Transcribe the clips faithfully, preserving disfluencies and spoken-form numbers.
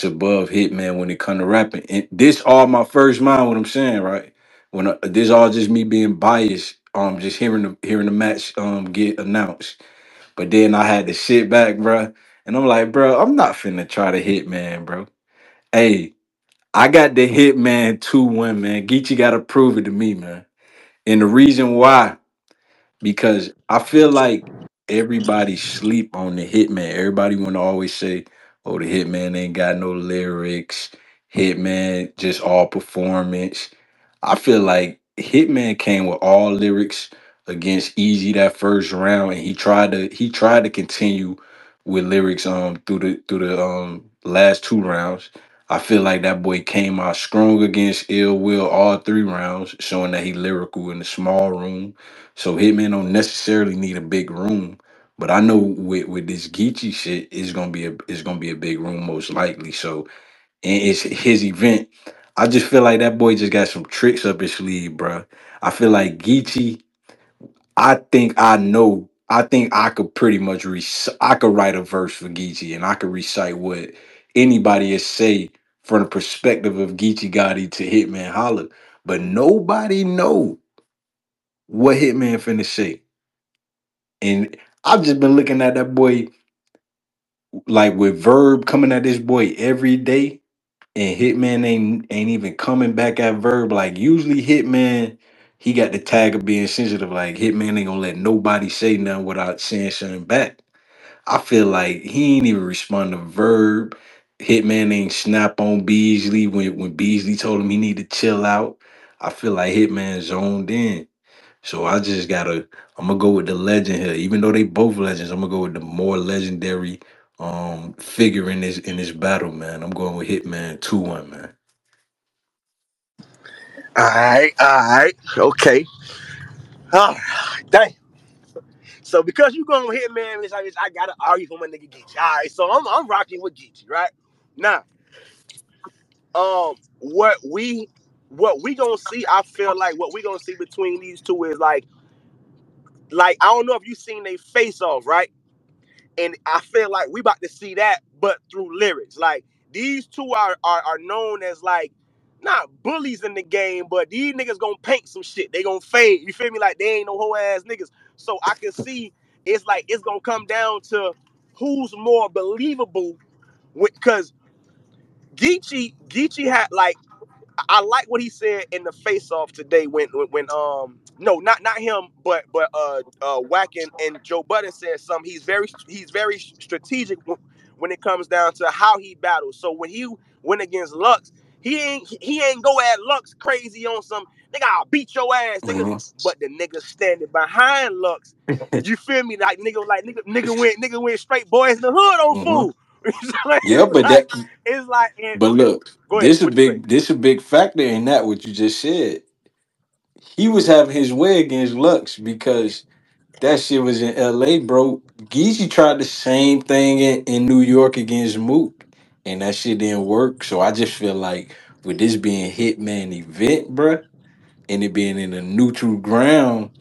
above Hitman when it come to rapping. And this all my first mind. What I'm saying, right? When I, this all just me being biased. Um, just hearing the hearing the match um get announced. But then I had to sit back, bruh, and I'm like, bro, I'm not finna try to Hitman, bro. Hey, I got the Hitman two one, man. Geechee got to prove it to me, man. And the reason why, because I feel like everybody sleep on the Hitman. Everybody want to always say, "Oh, the Hitman ain't got no lyrics. Hitman just all performance." I feel like Hitman came with all lyrics against Easy that first round, and he tried to he tried to continue with lyrics um through the through the um last two rounds. I feel like that boy came out strong against Ill Will all three rounds, showing that he lyrical in the small room. So Hitman don't necessarily need a big room, but I know with with this Geechee shit, it's gonna be a it's gonna be a big room most likely. So and it's his event. I just feel like that boy just got some tricks up his sleeve, bro. I feel like Geechee. I think I know. I think I could pretty much re- I could write a verse for Geechee, and I could recite what anybody is say from the perspective of Geechee Gotti to Hitman Holla. But nobody know what Hitman finna say. And I've just been looking at that boy like with Verb coming at this boy every day, and Hitman ain't ain't even coming back at Verb. Like usually Hitman, he got the tag of being sensitive. Like Hitman ain't gonna let nobody say nothing without saying something back. I feel like he ain't even respond to Verb. Hitman ain't snap on Beasley when when Beasley told him he need to chill out. I feel like Hitman zoned in. So I just gotta I'm gonna go with the legend here. Even though they both legends, I'm gonna go with the more legendary um figure in this in this battle, man. I'm going with Hitman two one, man. All right, all right, okay. All right, dang. So because you going with Hitman, Miss Iris, I gotta argue for my nigga Geechee. All right, so I'm I'm rocking with Geechee, right? Now, um, what we what we gonna see, I feel like what we gonna see between these two is like like I don't know if you seen they face off, right? And I feel like we about to see that, but through lyrics. Like these two are are, are known as like not bullies in the game, but these niggas gonna paint some shit. They gonna fade. You feel me? Like they ain't no whole ass niggas. So I can see it's like it's gonna come down to who's more believable. Because Geechee Geechee had like I like what he said in the face off today when, when when um no not not him but but uh uh Wack and, and Joe Budden said something. He's very he's very strategic when it comes down to how he battles. So when he went against Lux, he ain't he ain't go at Lux crazy on some nigga I'll beat your ass nigga, Mhm. but the nigga standing behind Lux. You feel me? Like nigga like nigga nigga went nigga went straight boys in the hood on Mhm. fool. It's like, Yeah, it's but like that it's like and, but look, go ahead. this a What you say? big this a big factor in that what you just said. He was having his way against Lux because that shit was in L A, bro. Geezy tried the same thing in, in New York against Mook, and that shit didn't work. So I just feel like with this being Hitman event, bro, and it being in a neutral ground,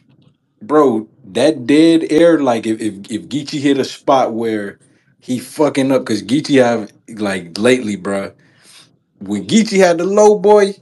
bro, that dead air, like if if, if Geechee hit a spot where he fucking up, because Geechee have like lately, bro, when Geechee had the low boy,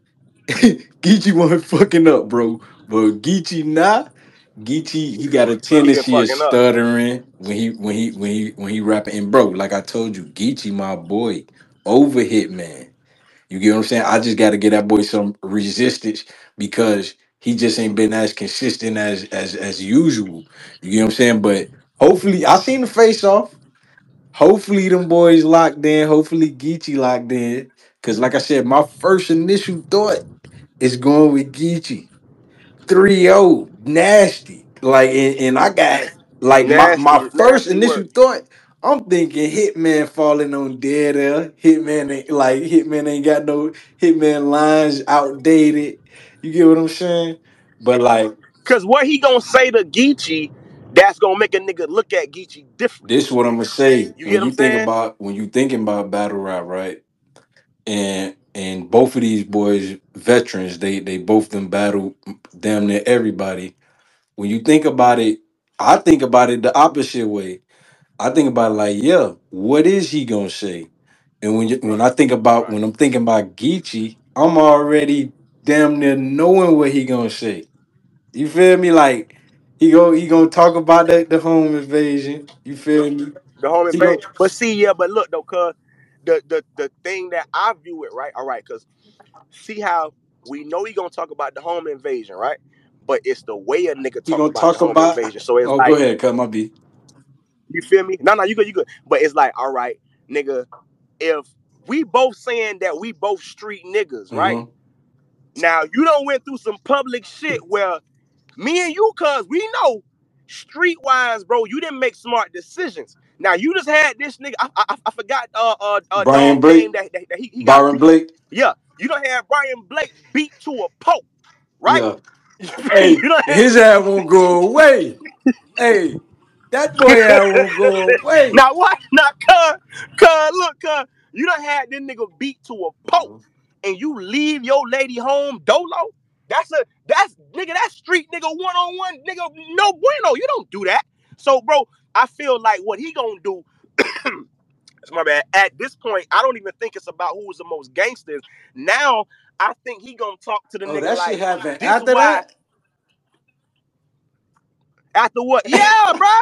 Geechee wasn't fucking up, bro. But Geechee now, Geechee he got a He been tendency of fucking up. stuttering when he when he when he when he rapping. And bro, like I told you, Geechee my boy, over Hitman. You get what I'm saying? I just got to get that boy some resistance because he just ain't been as consistent as as as usual. You get what I'm saying? But hopefully, I seen the face off. Hopefully, them boys locked in. Hopefully, Geechee locked in. Cause like I said, my first initial thought is going with Geechee. three oh, nasty. Like, and, and I got like my my Nasty, first nasty initial work. thought. I'm thinking Hitman falling on dead air. Hitman ain't like Hitman ain't got no Hitman lines outdated. You get what I'm saying? But like Cause what he gonna say to Geechee, that's gonna make a nigga look at Geechee different. this, what I'm gonna say You when get what you I'm think saying? about when you thinking about battle rap, right? And and both of these boys veterans, they they both them battle damn near everybody. When you think about it, I think about it the opposite way. I think about it like, yeah, what is he gonna say? And when you, when I think about Right. when I'm thinking about Geechee, I'm already damn near knowing what he gonna say. You feel me? Like he go he gonna talk about the, the home invasion. You feel me? The home He invasion. go But see, yeah, but look though, cuz the the the thing that I view it, right? All right, cuz see how we know he gonna talk about the home invasion, right? But it's the way a nigga he talk gonna about the talk home about. invasion. So it's Oh, go like, ahead, cut my beat. you feel me? No, no, you good, you good. But it's like, all right, nigga, if we both saying that we both street niggas, right? Mm-hmm. Now you don't went through some public shit where me and you, cuz we know streetwise, bro, you didn't make smart decisions. Now you just had this nigga. I, I, I forgot uh uh uh Brian dog name Blake, that, that, that he, he got Byron beat. Blake. Yeah, you don't have Brian Blake beat to a poke, right? Yeah. you Hey, don't have his ass won't go away. Hey, that boy ass won't go away. now what? Now cuz cuz look cuz you don't had this nigga beat to a poke Mhm. and you leave your lady home dolo. That's a that's nigga that street nigga one on one nigga no bueno. You don't do that. So bro, I feel like what he gonna do. It's my bad. At this point, I don't even think it's about who's the most gangsters. Now, I think he gonna talk to the Oh, nigga that shit like happened this. after Why that? after what? Yeah, bruh.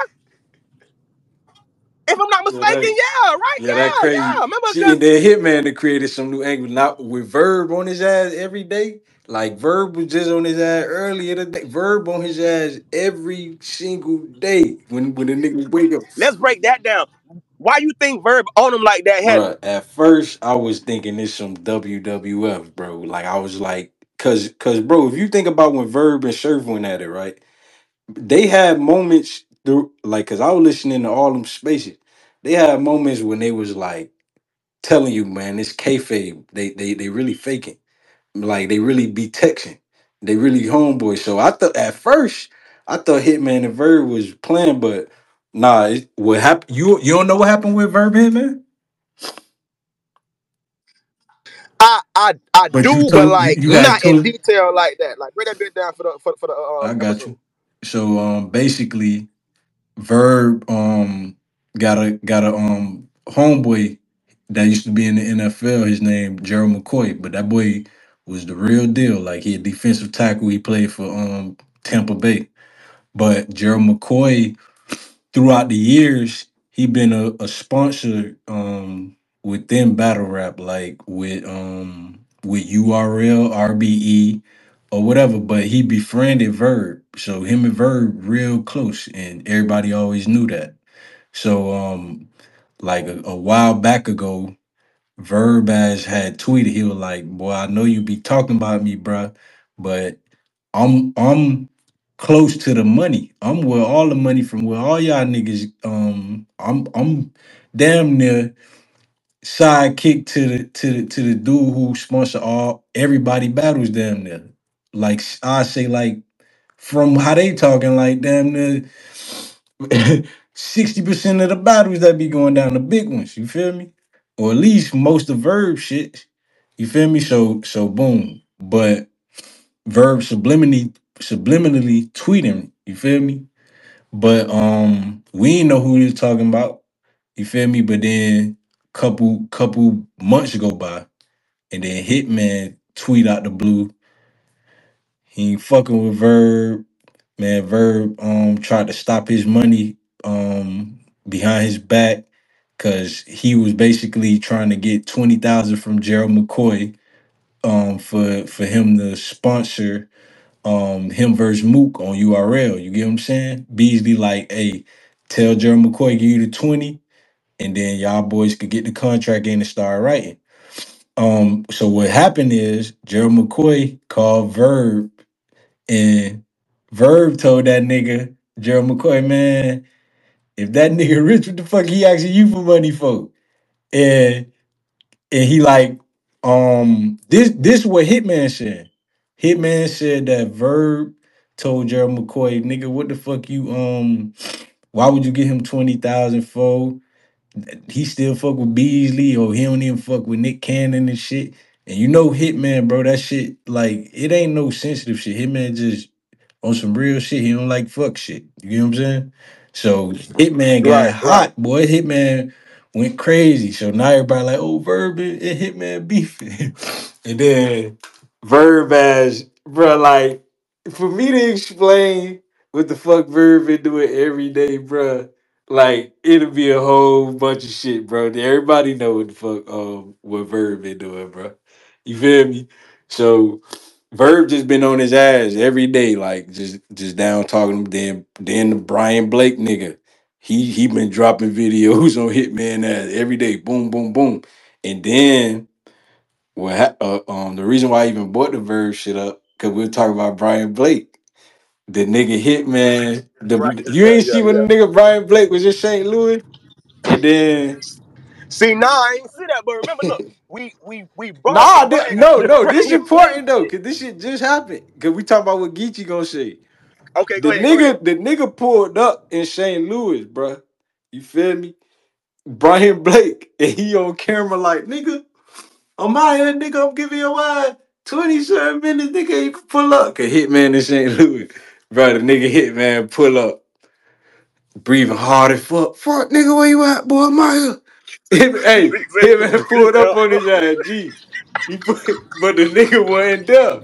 If I'm not Yeah, that mistaken, yeah, right, yeah, that yeah, crazy. yeah. Remember, See, cause and then Hitman that created some new angle, not with Verb on his ass every day. Like Verb was just on his ass earlier today. Verb on his ass every single day when when the nigga wake up. let's break that down. Why you think Verb on him like that heavy? Bruh, at first I was thinking this some W W F, bro. Like I was like, cause cause bro, if you think about when Verb and Surf went at it, right? They had moments through like cause I was listening to all them spaces. They had moments when they was like telling you, man, it's kayfabe. They they they really faking. Like they really be texting. They really homeboys. So I thought at first I thought Hitman and Verb was playing, but nah, it, what happened? You you don't know what happened with Verb and Hitman? I I I But you do, but told you, like you had not in told detail like that. Like break that bit down for the for, for the uh, I got episode. you. So um basically Verb um got a got a um homeboy that used to be in the N F L. His name Gerald McCoy, but that boy was the real deal. Like he a defensive tackle. He played for um Tampa Bay. But Gerald McCoy, throughout the years, he been a, a sponsor um within battle rap, like with um with U R L, R B E, or whatever. But he befriended Verb, so him and Verb real close, and everybody always knew that. So um like a, a while back ago, Verbass had tweeted, he was like, "Boy, I know you be talking about me, bruh, but I'm I'm close to the money. I'm where all the money from where all y'all niggas um I'm I'm damn near sidekick to the to the to the dude who sponsor all everybody battles damn near. Like I say like from how they talking like damn near sixty percent of the battles that be going down the big ones, you feel me? Or at least most of Verb shit. You feel me? So so boom. But Verb subliminally subliminally tweeting, you feel me? But um we ain't know who he was talking about. You feel me? But then couple couple months go by and then Hitman tweet out the blue. He ain't fucking with Verb. Man, Verb um tried to stop his money um behind his back because he was basically trying to get twenty thousand from Gerald McCoy um for for him to sponsor um him versus Mook on U R L. You get what I'm saying? Beasley like, hey, tell Gerald McCoy give you the twenty, and then y'all boys could get the contract in and start writing. Um, so what happened is Gerald McCoy called Verb, and Verb told that nigga, Gerald McCoy, man, if that nigga rich, what the fuck he asking you for money for? And and he like, um, this this what Hitman said. Hitman said that Verb told Gerald McCoy, nigga, what the fuck you um why would you give him twenty thousand for? He still fuck with Beasley or he don't even fuck with Nick Cannon and shit. And you know Hitman, bro, that shit, like, it ain't no sensitive shit. Hitman just on some real shit. He don't like fuck shit. You know what I'm saying? So Hitman got Right, right. hot, boy. Hitman went crazy. So now everybody like, oh, Verb and and Hitman beefing. And then Verb as, bro, like, for me to explain what the fuck Verb been doing every day, bro, like, it'll be a whole bunch of shit, bro. Everybody know what the fuck um what Verb been doing, bro. You feel me? So Verb just been on his ass every day, like just just down talking. Then then the Brian Blake nigga, he he been dropping videos on Hitman ass every day, boom boom boom. And then what? hap- Uh, um, the reason why I even brought the Verb shit up because we were talking about Brian Blake, the nigga Hitman. Right. The you Yeah, ain't yeah, see when yeah. the nigga Brian Blake was in Saint Louis, and then See, nah, I ain't see that, but remember, look, we we we brought up the nah, thi- Brian no the no, this Brian Blake important though, shit. cause this shit just happened. Cause we talking about what Geechee gonna say. Okay, go The ahead, go ahead. nigga, the nigga pulled up in Saint Louis, bruh. You feel me? Brian Blake, and he on camera like, nigga, I'm out here, nigga. I'm giving your ass twenty-seven minutes, nigga. You can pull up. Cause Hitman in Saint Louis, bro. The nigga Hitman pull up, breathing hard as fuck. Fuck, nigga, where you at, boy? I'm out here. Hit- Hey, He said, Hitman pulled up on his ass, G. He put, but the nigga wasn't there.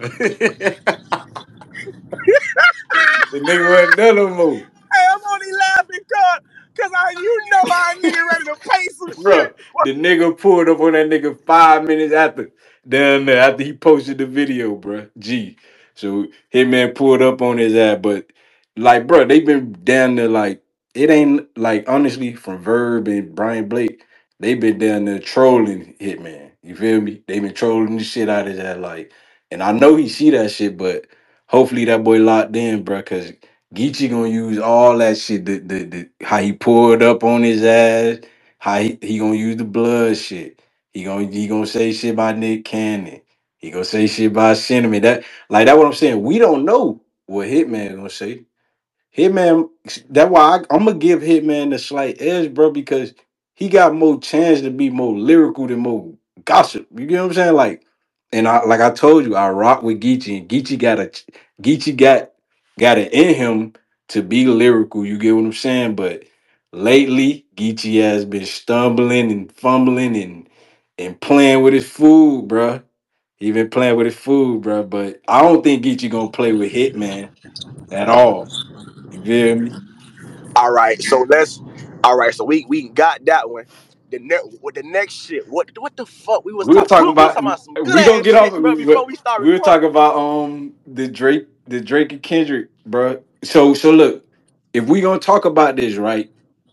The nigga wasn't there no more. hey, I'm only laughing cause, cause I, you know how a nigga ready to pay some shit. Bro, the nigga pulled up on that nigga five minutes after down there after he posted the video, bro. G. So him man pulled up on his ass, but like, bro, they been down there like it ain't like honestly from Verb and Brian Blake, they been down there trolling Hitman. You feel me? They been trolling the shit out of that, like, and I know he see that shit, but hopefully that boy locked in, bro, cause Geechee gonna use all that shit, the, the, the how he pulled up on his ass, how he, he gonna use the blood shit. He gonna he gonna say shit about Nick Cannon. He gonna say shit about Cinnamon. That like that what I'm saying. We don't know what Hitman gonna say. Hitman, that's why I, I'm gonna give Hitman the slight edge, bro, because he got more chance to be more lyrical than more gossip. You get what I'm saying? Like, and I like I told you, I rock with Geechee, and Geechee got a Geechee got got it in him to be lyrical. You get what I'm saying? But lately, Geechee has been stumbling and fumbling and and playing with his food, bro. He been playing with his food, bro. But I don't think Geechee gonna play with Hitman at all. You feel me? All right, so let's. All right, so we we got that one. The next, what the next shit? What what the fuck? We was We were talking. We, talking we was about talking about some good we gonna ass get off. shit, bro. We Before we start we were recording. talking about um the Drake the Drake and Kendrick, bro. So so look, if we gonna talk about this, right?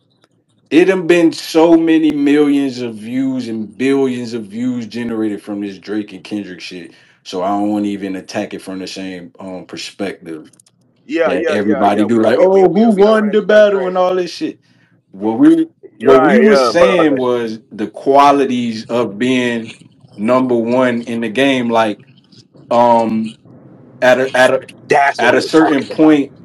It done been so many millions of views and billions of views generated from this Drake and Kendrick shit. So I don't want to even attack it from the same um perspective Yeah, that yeah, yeah, everybody yeah. do. We Like, we we oh, we, who we don't won run the into that battle and train. all this shit. What we You're what we right. was Yeah, saying but was the qualities of being number one in the game. Like, um, at a at a that's what at we a were certain talking about. point,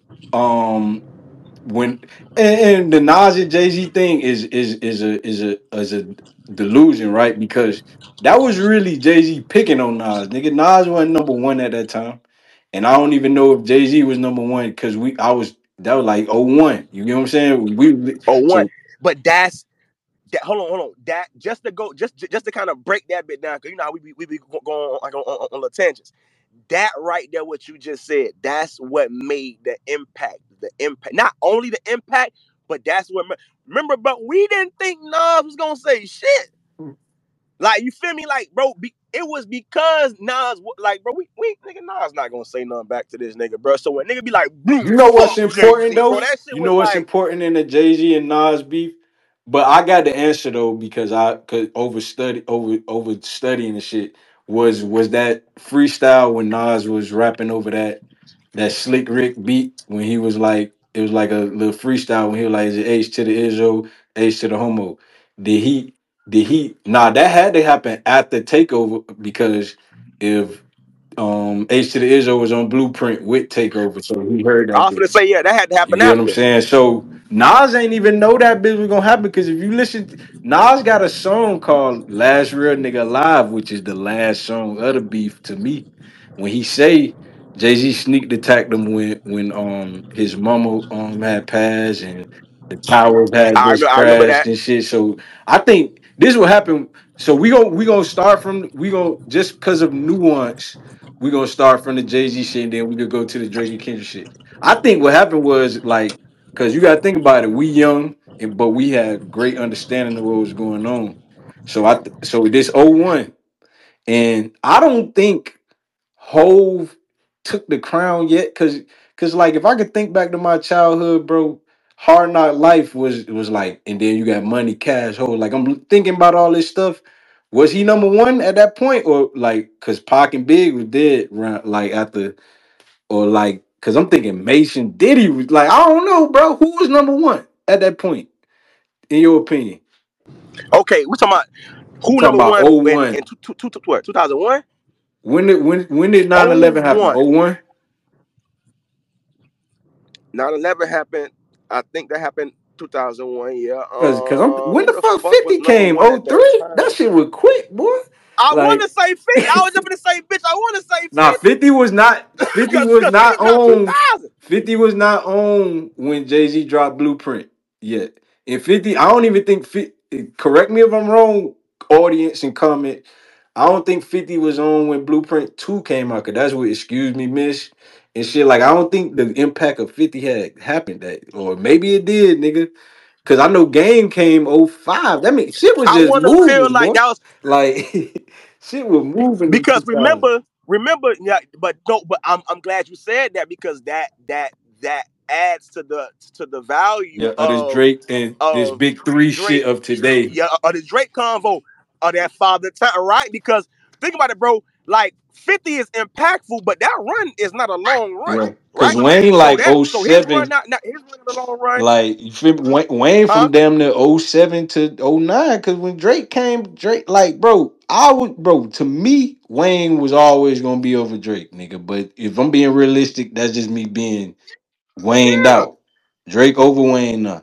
um, when and, and the Nas and Jay Z thing is is is a is a is a delusion, right? Because that was really Jay Z picking on Nas. Nigga, Nas wasn't number one at that time, and I don't even know if Jay Z was number one because we I was that was like oh one. You get what I'm saying? We Oh, one. so But that's that. Hold on, hold on. That just to go, just just to kind of break that bit down, because you know how we be we be going on like on, on, on little tangents. That right there, what you just said, that's what made the impact. The impact, not only the impact, but that's what. Remember, but we didn't think Nas was gonna say shit. Like, you feel me? Like, bro, be, it was because Nas, like, bro, we, we nigga Nas not gonna say nothing back to this nigga, bro. So when nigga be like, boom, you know what's fuck Jay important Z, bro, though? that shit You was know what's like, important in the Jay Z and Nas beef? But I got the answer though because I could over study over over studying the shit was was that freestyle when Nas was rapping over that that Slick Rick beat when he was like it was like a little freestyle when he was like is it H to the Izzo, H to the homo. Did he did he nah that had to happen after takeover because if um H to the Izzo was on Blueprint with Takeover, so he heard I that was bitch. gonna say, yeah, that had to You happen get what I'm after. saying? So Nas ain't even know that bitch was gonna happen because if you listen, Nas got a song called "Last Real Nigga Alive," which is the last song of the beef to me. When he say Jay Z sneaked attacked him when when um his mama um had passed and the towers had I just remember, I remember crashed that. and shit. So I think this will happen. So we gonna we gonna start from we gonna just because of nuance, we gonna start from the Jay Z shit, and then we could go to the Drake and Kendrick shit. I think what happened was like because you gotta think about it. We young, and but we had great understanding of what was going on. So I th- so this oh one, and I don't think Hove took the crown yet, cause cause like if I could think back to my childhood, bro, Hard Knock Life was was like, and then you got Money Cash Hove. Like I'm thinking about all this stuff. Was he number one at that point, or like cause Pac and Big was dead around like after, or like cause I'm thinking Mason Diddy was like I don't know, bro. Who was number one at that point in your opinion? Okay, we talking about I'm who talking number about one oh in one. in two, two, two, two, what two thousand one? When did when when did nine Oh eleven happen? one. Oh one. nine eleven happened. I think that happened two thousand one. Yeah. Cause, cause I'm Uh, when who the the fuck fuck was fifty number came? one Oh at that three. That time? shit was quick, boy. I want Like, to say fifty. I was just gonna say, bitch. I want to say nah, fifty fifty was not fifty because was because not fifty dropped two on thousand. fifty was not on when Jay-Z dropped Blueprint yet. And fifty, I don't even think fifty, correct me if I'm wrong, audience and comment. I don't think fifty was on when Blueprint two came out, cause that's what Excuse Me Miss and shit. Like, I don't think the impact of fifty had happened that, or maybe it did, nigga. Cause I know Game came oh five. That mean shit was I just want to feel moving, like boy. that was Like shit was moving in because two thousand. remember, remember, yeah. But no, but I'm I'm glad you said that because that that that adds to the to the value Yeah, of this of Drake and this of big three shit Drake, of today. yeah, of the Drake convo of that father time, right? Because think about it, bro. Like fifty is impactful, but that run is not a long run, Right. Cause right? Wayne So like that oh so his seven. run not, not his run is a long run, Like you feel me? Wayne, Wayne huh? from damn near oh seven to oh nine. Cause when Drake came, Drake like bro, I would bro, to me, Wayne was always gonna be over Drake, nigga. But if I'm being realistic, that's just me being Wayne'd Yeah, out. Drake over Wayne now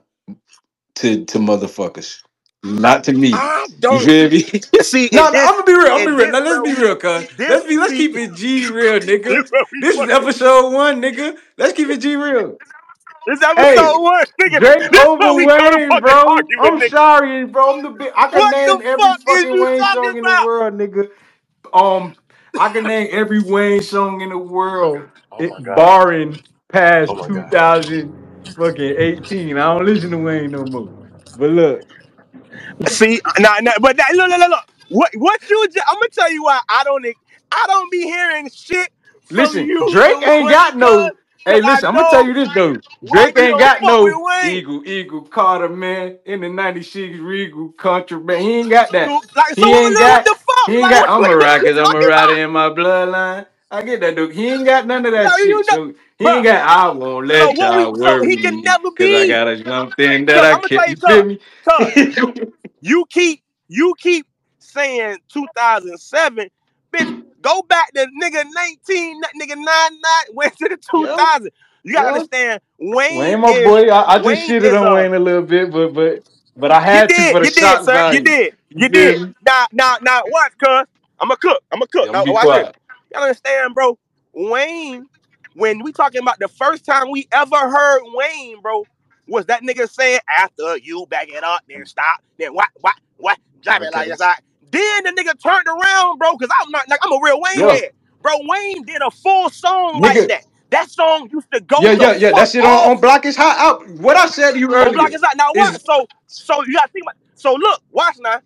to to motherfuckers. Not to me. I You don't feel me? see no, in no, I'm this gonna be real. I'm gonna in be real. this Now let's be realm. real, cuz. This Let's be let's see keep it G real, nigga. this what we This is fucking. episode one, nigga. Let's keep it G real. This Hey, episode one, nigga. Drake This what over we come to Wayne, fucking bro. argue with, I'm nigga. sorry, bro. I'm the big I can What name the every fuck is fucking you Wayne talking song in the about? world, nigga. Um, I can name every Wayne song in the world, Oh it, my god. barring Oh past my god. two thousand fucking eighteen. I don't listen to Wayne no more. But look, See, nah, nah, but that, look, look, look, look. What, what you? Just, I'm gonna tell you why I don't. I don't be hearing shit from listen, you Drake and ain't Wayne, got cuz, no. cause Hey, I listen, I'm gonna tell know you this though. why Drake you ain't don't got fuck with no Wayne. Eagle, Eagle, Carter, man, in the ninety-six Regal contraband. He ain't got that. So, like, so He what, ain't what got, the fuck? he ain't Like, got, what, I'm what, a what are you rocket, I'm a talking rider about? in my bloodline. I get that, dude. He ain't got none of that Like, shit. you know, So he ain't bro. got, I won't So let what we? y'all So he can worry. never Cause I be. got a something that Cause I I'm gonna can't, tell you, you feel cuz, me? cuz you keep you keep saying two thousand seven, bitch. Go back to nigga nineteen, nigga nine nine, went to the yeah, two thousand. You gotta yeah. understand. Wayne Wayne, my is boy. I, I just Wayne shitted is on a. Wayne a little bit, but but but I You had to did, for the you did, shock sir. You value. did, You you did. feel me? Now, now, now, watch, cuz. I'm a cook. I'm a cook. Yeah, I'm Now, gonna be watch this. quiet. You understand, bro? Wayne, when we talking about the first time we ever heard Wayne, bro, was that nigga saying after you back it up, then stop, then what, what, what, drop it like Okay. this. Like, then the nigga turned around, bro, because I'm not like I'm a real Wayne Yeah, head. Bro, Wayne did a full song like nigga. that. That song used to go Yeah, the yeah, yeah. That fuck shit on, on off Block is hot out. What I said to you on Block earlier is Out. Now is what? So so you gotta think about it. So look, watch now.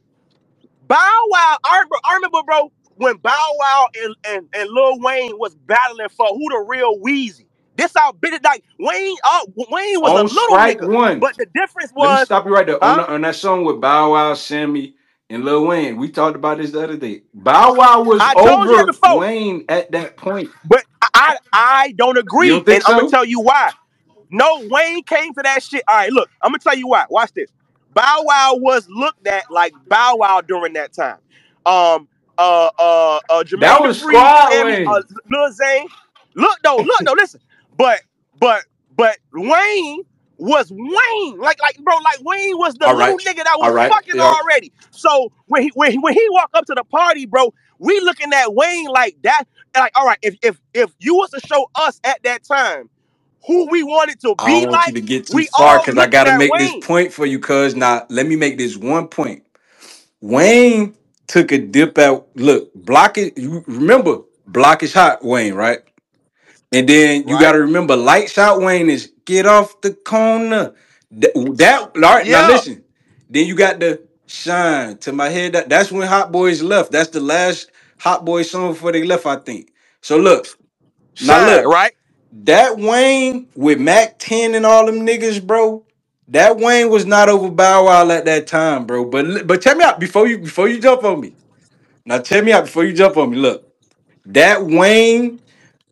Bow Wow, I remember, I remember, bro, when Bow Wow and, and, and Lil Wayne was battling for who the real Weezy. This how bit it like Wayne. Uh, Wayne was a on little strike nigga, one. but the difference Let me was, stop you right there. On, huh? the, on that song with Bow Wow, Sammy, and Lil Wayne. We talked about this the other day. Bow Wow was I told you that over before, Wayne at that point. but I I don't You agree, don't think and I'm gonna so? tell you why. No, Wayne came to that shit. All right, look, I'm gonna tell you why. Watch this. Bow Wow was looked at like Bow Wow during that time. Um, uh, uh, uh That Jermaine was Dupri, squad Sammy, uh, Wayne. Lil Zane. Look though, look though. Listen, but but but Wayne was Wayne, like like bro, like Wayne was the All little right. nigga that All was right. fucking Yeah. already. So when he when he, when he walk up to the party, bro, we looking at Wayne like that. Like, all right, if if if you was to show us at that time who we wanted to I be don't want you like, to get too we far all because I looking gotta at make this Wayne. point for you. Cause now let me make this one point. Wayne took a dip at look, block it. You remember block is hot, Wayne, right? And then you got Right? to remember, lights out Wayne is get off the corner. That, that all right. Now Yeah. listen. Then you got the shine to my head. That, that's when Hot Boys left. That's the last Hot Boys song before they left, I think. So look, now Shine, look, right? that Wayne with Mac ten and all them niggas, bro. That Wayne was not over Bow Wow at that time, bro. But but tell me out before you before you jump on me. Now tell me out before you jump on me. Look, that Wayne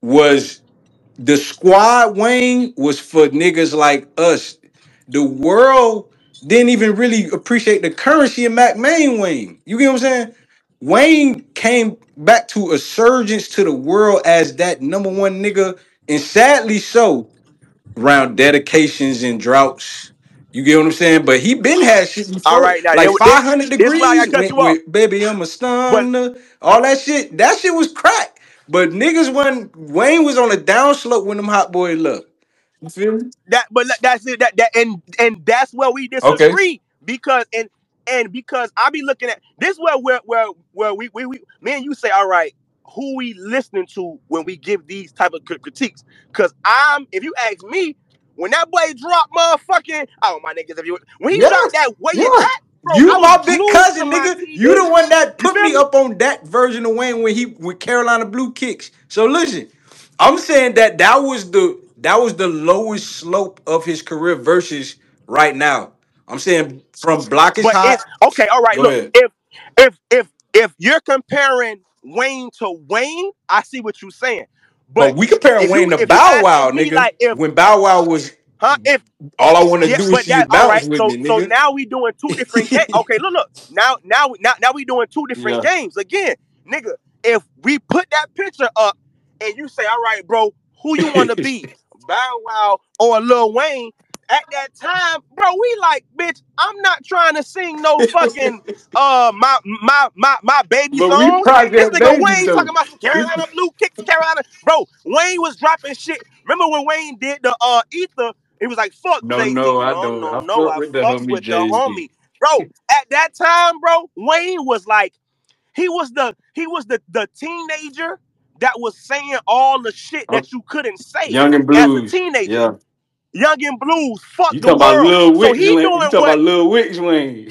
was the squad Wayne was for niggas like us. The world didn't even really appreciate the currency of Mac Main Wayne. You get what I'm saying? Wayne came back to a surgence to the world as that number one nigga, and sadly so, around dedications and droughts. You get what I'm saying? But he been had shit All before, right, now like this five hundred this is why I degrees gotta cut went you off. with Baby I'm a But Stunner, all that shit. That shit was crack. But niggas when Wayne was on a downslope when them hot boys left. You feel me? that but that's it that that and and that's where we Okay. disagree because and and because I be looking at this where where where where we, we, we me and you say all right, who we listening to when we give these type of cri- critiques, because I'm if you ask me, when that boy dropped motherfucking oh my niggas, if you when he Yeah, dropped that where you yeah. at, bro, You I was my big glued to cousin, my nigga. You T V. the one that You put feel me me? up on that version of Wayne when he with Carolina Blue Kicks. So listen, I'm saying that that was the that was the lowest slope of his career versus right now. I'm saying from Block is But hot. it's okay. All right, Go look. ahead. If if if if you're comparing Wayne to Wayne, I see what you're saying. But But we comparing if you Wayne to if you Bow Wow, asking me nigga. like if When Bow Wow was huh if all I want to yeah, do is but see you that all bounce right. with So me, so nigga. now we doing two different games. Okay, look look. Now now now now we doing two different Yeah. games again, nigga. If we put that picture up and you say, all right, bro, who you want to be, Bow Wow or Lil Wayne? At that time, bro, we like, bitch. I'm not trying to sing no fucking uh my my my my baby But we songs. This Project nigga Babies Wayne though. talking about some We, Carolina Blue Kicks, Carolina. Bro, Wayne was dropping shit. Remember when Wayne did the uh ether? He was like, fuck no, Jay-Z. no, I No, don't. no, I no. fuck I with the fucks homie with the Jay Z. homie. Bro, at that time, bro, Wayne was like, he was the he was the the teenager that was saying all the shit that you couldn't say Young and as a Blues. teenager. Yeah. Young and Blues, fuck You the talking about world. Lil So Wicks he Wayne. You doing talking what? about Lil Wicks Wayne.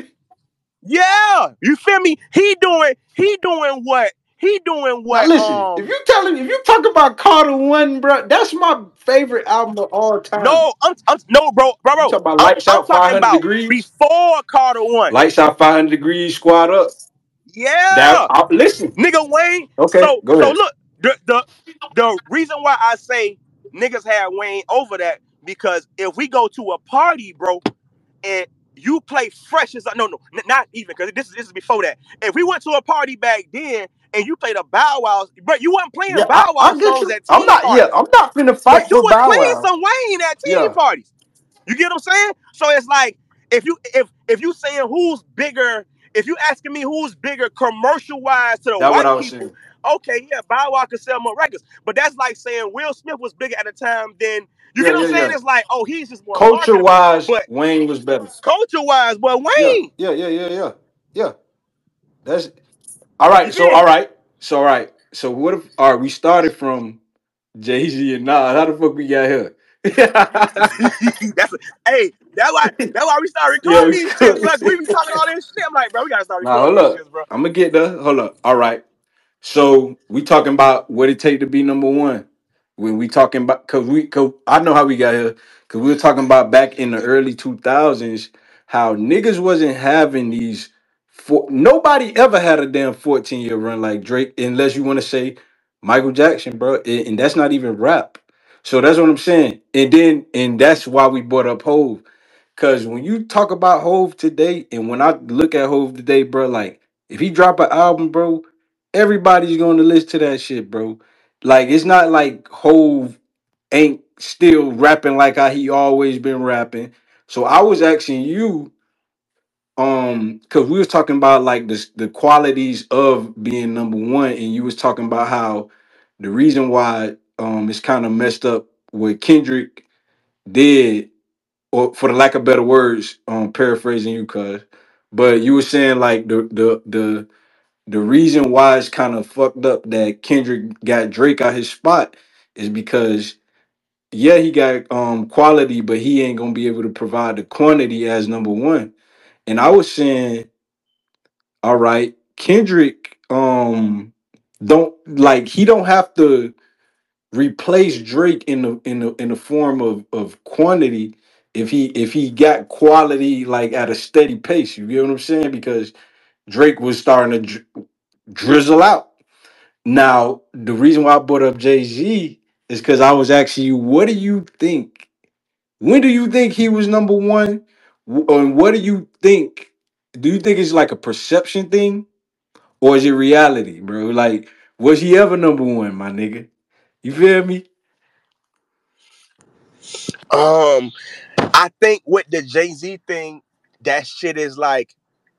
Yeah, you feel me? He doing he doing what? He doing Now what? listen, if Um, you telling if you talk about Carter One, bro, that's my favorite album of all time. no, I'm, I'm no, bro, bro, You bro. talk about I'm Lights I'm Out talking five hundred about degrees, before Carter One. Lights Out five hundred degrees, Squad Up. That Yeah, uh, listen. nigga Wayne. Okay, So go so ahead. look, the the the reason why I say niggas had Wayne over that because if we go to a party, bro, and you play fresh as no no n- not even because this is this is before that. If we went to a party back then and you played a Bow Wow, but you wasn't playing Yeah, I, Bow Wow I get songs you. at I'm teen not. Yeah, parties, I'm not finna but fight you for was Bow playing Wow. some Wayne at teen Yeah, parties. You get what I'm saying? So it's like if you if if you saying who's bigger, if you asking me who's bigger commercial wise to the that's what I white was people, saying. okay, yeah, Bow Wow could sell more records. But that's like saying Will Smith was bigger at the time than you Yeah, get what I'm yeah, saying? yeah. It's like, oh, he's just more Culture marketable. wise, But Wayne was better. culture wise, but Yeah, Wayne, yeah, yeah, yeah, yeah, yeah. That's all right. you So feel all me? right. So all right. So what if all right? We started from Jay Z and Nas. How the fuck we got here? that's a, hey, that's why that's why we start Yeah. recording We these shit could. because we be talking all this shit. I'm like, bro, we gotta start Nah, recording hold these up. shits, bro. I'm gonna get there. Hold up. All right. So we talking about what it take to be number one. When we talking about, cause we, cause I know how we got here. Cause we were talking about back in the early two thousands, how niggas wasn't having these. For, nobody ever had a damn fourteen year run like Drake, unless you want to say Michael Jackson, bro. And, and that's not even rap. So that's what I'm saying. And then, and that's why we brought up Hove. Cause when you talk about Hove today, and when I look at Hove today, bro, like if he drop an album, bro, everybody's gonna listen to that shit, bro. Like it's not like Hove ain't still rapping like how he always been rapping. So I was asking you, um, because we was talking about like the the qualities of being number one, and you was talking about how the reason why um it's kind of messed up. what Kendrick did, or for the lack of better words, um, paraphrasing you, cuz, but you were saying like the the the the reason why it's kind of fucked up that Kendrick got Drake out his spot is because yeah, he got um quality, but he ain't gonna be able to provide the quantity as number one. And I was saying, all right, Kendrick um don't like he don't have to replace Drake in the in the in the form of of quantity if he if he got quality like at a steady pace. You get what I'm saying? Because Drake was starting to dri- drizzle out. Now, the reason why I brought up Jay Z is because I was asking you, what do you think? When do you think he was number one? W- And what do you think? Do you think it's like a perception thing or is it reality, bro? Like, was he ever number one, my nigga? You feel me? Um, I think with the Jay Z thing, that shit is like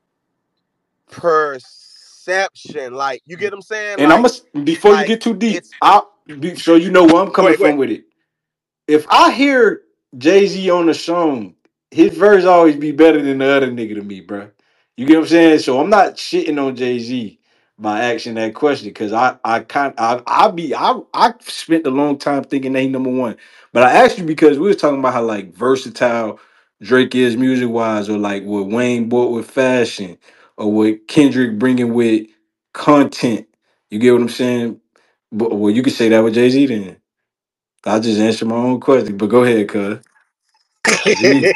perception. Like, you get what I'm saying? And I'm Like, gonna before you like get too deep, it's I be so you know where I'm go coming ahead, go ahead. from with it. If I hear Jay Z on the song, his verse always be better than the other nigga to me, bro. You get what I'm saying? So I'm not shitting on Jay Z by asking that question because I I kind I I be I I spent a long time thinking that he number one, but I asked you because we was talking about how like versatile Drake is music wise, or like what Wayne brought with fashion, or what Kendrick bringing with content. You get what I'm saying? But well, you could say that with Jay Z then. I just answered my own question, but go ahead, cuz. Gee.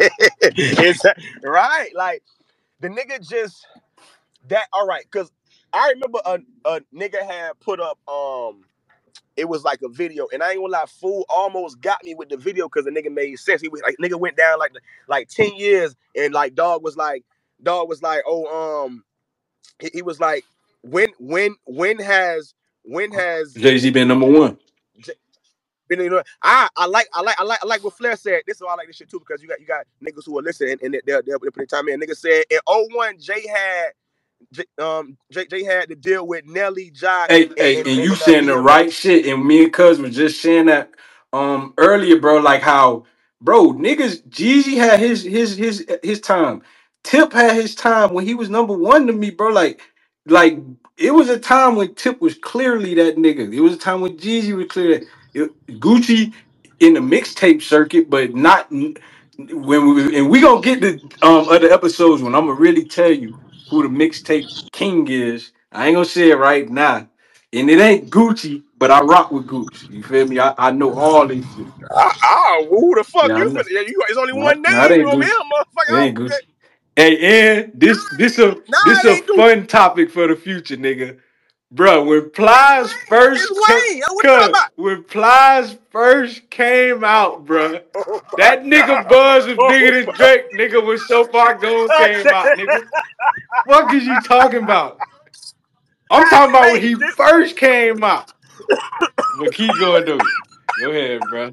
It's right. Like the nigga just that all right, cause I remember a, a nigga had put up um it was like a video, and I ain't gonna lie, fool almost got me with the video because the nigga made sense. He was like nigga went down like like ten years, and like dog was like dog was like oh um he, he was like when when when has when has Jay Z been number one. been, you know, I I like I like I like I like what Flair said. This is why I like this shit too because you got you got niggas who are listening and they'll they'll put their time in. Nigga said in oh one Jay had Jay, um Jay, Jay had to deal with Nelly, Jai, Hey, and hey, and, and and, you and uh, saying the E M A. right shit, and me and Cuz was just saying that um earlier, bro. Like how, bro, niggas, Jeezy had his his his his time. Tip had his time when he was number one to me, bro. Like, like it was a time when Tip was clearly that nigga. It was a time when Jeezy was clear that it- Gucci in the mixtape circuit, but not when we and we gonna get the um other episodes when I'm gonna really tell you who the mixtape king is. I ain't gonna say it right now. And it ain't Gucci, but I rock with Gucci. You feel me? I, I know all this shit. Ah, ah, who the fuck Yeah, I you know. finna? You, it's only No, one no, it name ain't over here, Gucci. motherfucker. It I ain't don't, Gucci. Hey, and this this a nah, this it a ain't Gucci. fun topic for the future, nigga. Bro, when Plies It's first co- Wayne. What you talking cuz about? when Plies first came out, bro, Oh my that nigga god. buzz was Oh bigger than my. Drake, nigga, when So Far Gone I came said, out, nigga. What is you talking about? I'm talking about when hey, he this first came out. But keep going though. Go ahead, bro.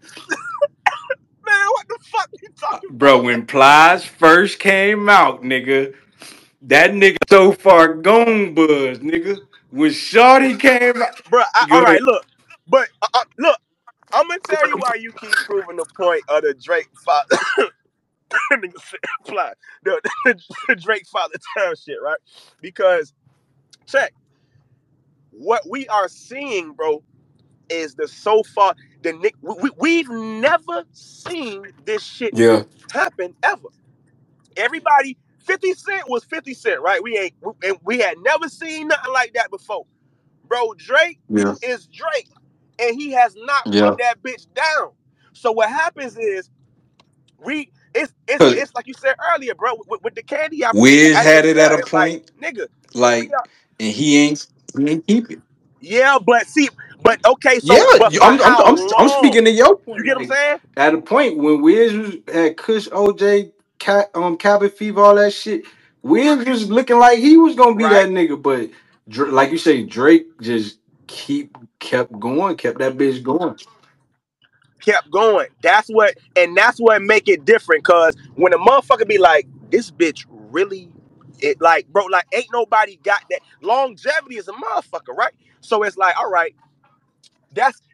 man, what the fuck you Uh, talking bro, about? when Plies first came out, nigga, that nigga So Far Gone buzz, nigga. When Shorty came out, Bro, I, go all ahead. right, look, but uh, uh, look, I'm gonna tell you why you keep proving the point of the Drake father. Nigga said, fly. The, the, the Drake father time shit, right? Because check what we are seeing, bro, is the so far the Nick. We, we, we've never seen this shit Yeah, happen ever. Everybody, fifty Cent was fifty Cent, right? We ain't, and we had never seen nothing like that before. Bro, Drake yeah, is Drake, and he has not yeah. put that bitch down. So what happens is we it's it's Cause it's like you said earlier, bro, with, with the candy apple Wiz at the had it at fair. a It's like, point, nigga, we like, are and he ain't he ain't keep it. yeah, but see, but okay, Yeah, so but you- for I'm I'm how I'm I'm long? speaking to your You point. get what I'm Like saying? at a point when Wiz was had Kush, O J, Cat, um, Cabin Fever, all that shit, Wiz was looking like he was gonna be Right? that nigga. But Dra- like you say, Drake just keep kept going, kept that bitch going. Kept going. That's what, and that's what make it different. Cause when a motherfucker be like, this bitch really, it like, bro, like ain't nobody got that longevity as a motherfucker, right? So it's like, all right, that's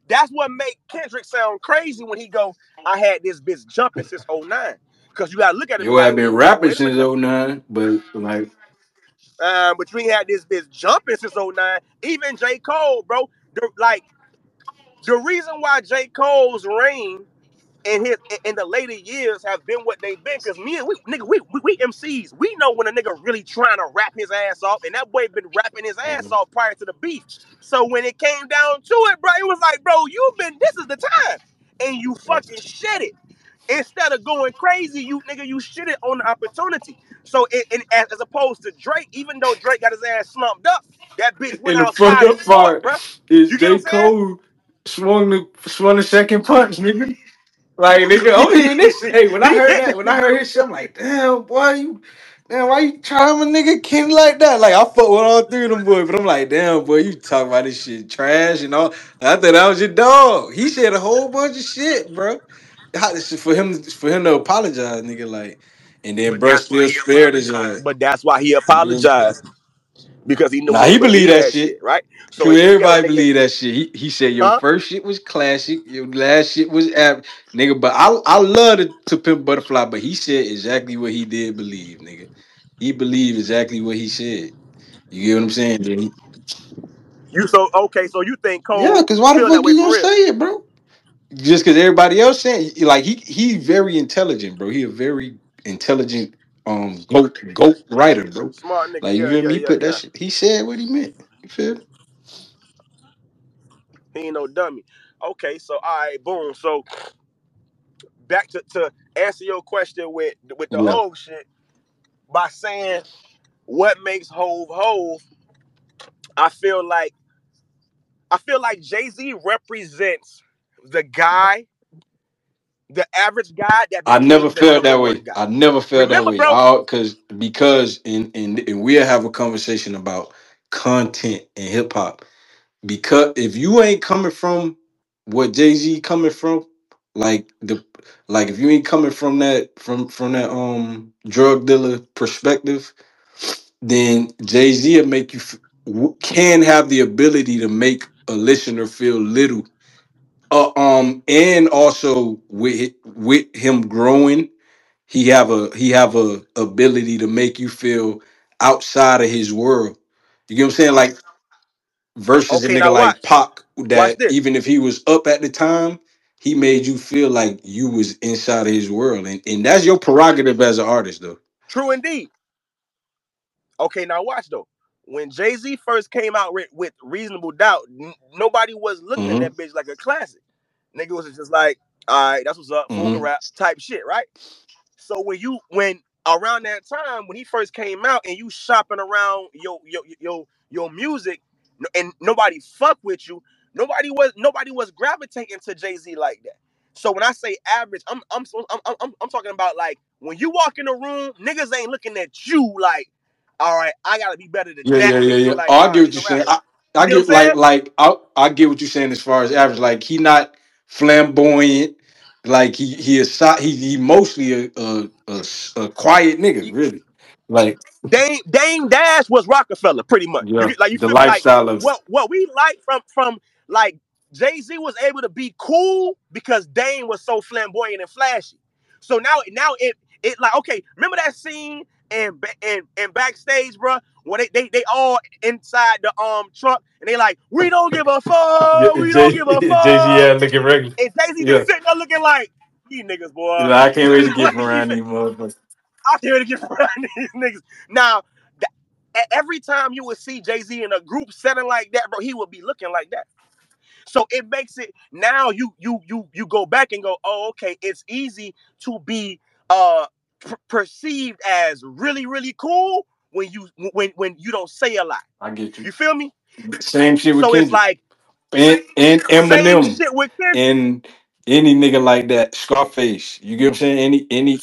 That's what make Kendrick sound crazy when he go, I had this bitch jumping since 'oh nine. Because you gotta look at it and be You have like, been well, rapping wait a since minute. 'oh nine, but like Um, but you ain't had this bitch jumping since 'oh nine. Even J. Cole, bro. The, like the reason why J. Cole's reign in his in the later years have been what they've been. Cause me and we nigga, we, we we M Cs. We know when a nigga really trying to rap his ass off, and that boy been rapping his ass mhm. off prior to the beef. So when it came down to it, bro, it was like, bro, you've been this is the time. And you fucking shit it. Instead of going crazy, you nigga, you shit it on the opportunity. So it, it, as, as opposed to Drake, even though Drake got his ass slumped up, that bitch went And the fucked outside and up fought, part bro. is You get what J. I'm saying? Cole swung the swung the second punch, nigga. Like nigga, I'm hearing this. he Hey, when I heard hit that, the when I nigga. heard his shit, I'm like, damn, boy, you, damn, why you trying a nigga Kenny like that? Like I fuck with all three of them boys, but I'm like, damn, boy, you talk about this shit trash and all. I thought that was your dog. He said a whole bunch of shit, bro. How this shit for him for him to apologize, nigga, like, and then But bro that's why still he spared his apologized. ass. But that's why he You know what I'm saying? apologized because he knew Nah, he he ain't believe believe that that shit. shit, right? So True, at the end of everybody the day, believe that shit. He he said your huh? first shit was classic, your last shit was average, nigga. But I I love to, to pimp butterfly, but he said exactly what he did believe, nigga. He believed exactly what he said. You get what I'm saying? Then he- You so okay? So you think yeah, Cole cause why the feel fuck that way you for gonna real? say it, bro? Just cause everybody else saying like he he very intelligent, bro. He a very intelligent um goat goat writer, bro. Smart nigga, Like you yeah, feel yeah, me? He yeah, put that yeah. shit. He said what he meant. You feel me? He ain't no dummy. Okay, so all right, boom. So back to, to answer your question with with the Yeah. Hove shit by saying what makes Hove Hove. I feel like I feel like Jay Z represents the guy, the average guy that I never became the felt number that one way. guy. I never felt that Remember, way. bro, All because because in in and we'll have a conversation about content and hip hop. Because if you ain't coming from what Jay Z coming from, like the like if you ain't coming from that from from that um drug dealer perspective, then Jay Z will make you f- w- can have the ability to make a listener feel little. Uh, um, and also with with him growing he have a he have a ability to make you feel outside of his world. You get what I'm saying? Like versus a okay, nigga now like watch. Pac Watch that this. even if he was up at the time, he made you feel like you was inside of his world. And and that's your prerogative as an artist though. True indeed. Okay, now watch though. When Jay Z first came out with, with Reasonable Doubt, n- nobody was looking at Mm-hmm. that bitch like a classic. Nigga was just like, all right, that's what's up, Fulga Mm-hmm. rap type shit, right? So when you when around that time when he first came out and you shopping around your your your your music and nobody fuck with you, nobody was nobody was gravitating to Jay Z like that. So when I say average, I'm I'm I'm I'm, I'm talking about like when you walk in the room, niggas ain't looking at you like, all right, I gotta be better than Yeah, that yeah, yeah, nigga. yeah. Like, Oh, I all get right, what he's a you're saying. rapper. I, You I get what I'm get like saying? like I I get what you're saying as far as average. Like he not flamboyant. Like he he is so- he he mostly a a, a s- a quiet nigga, really. Like Dame Dame Dash was Rockefeller, pretty much. You yeah, get like you the feel me? Like lifestyle of what what we like from from like Jay Z was able to be cool because Dame was so flamboyant and flashy. So now now it it like okay, remember that scene and and and backstage, bro, where they, they they all inside the um truck and they like we don't give a yeah, fuck, we don't Jay give a Jay Z fuck, yeah looking regular. and Jay Z Yeah, just sitting there looking like these niggas, you boy. know, I can't wait to get Like, from you around feel- these motherfuckers. out here to get around these niggas. Now, th- every time you would see Jay Z in a group setting like that, bro, he would be looking like that. So it makes it now you you you you go back and go, oh, okay, it's easy to be uh per- perceived as really really cool when you when when you don't say a lot. I get you. You feel me? Same shit with So it's Kendrick like and and same Eminem shit with Kendrick. and any nigga like that. Scarface. You get what I'm saying? Any any.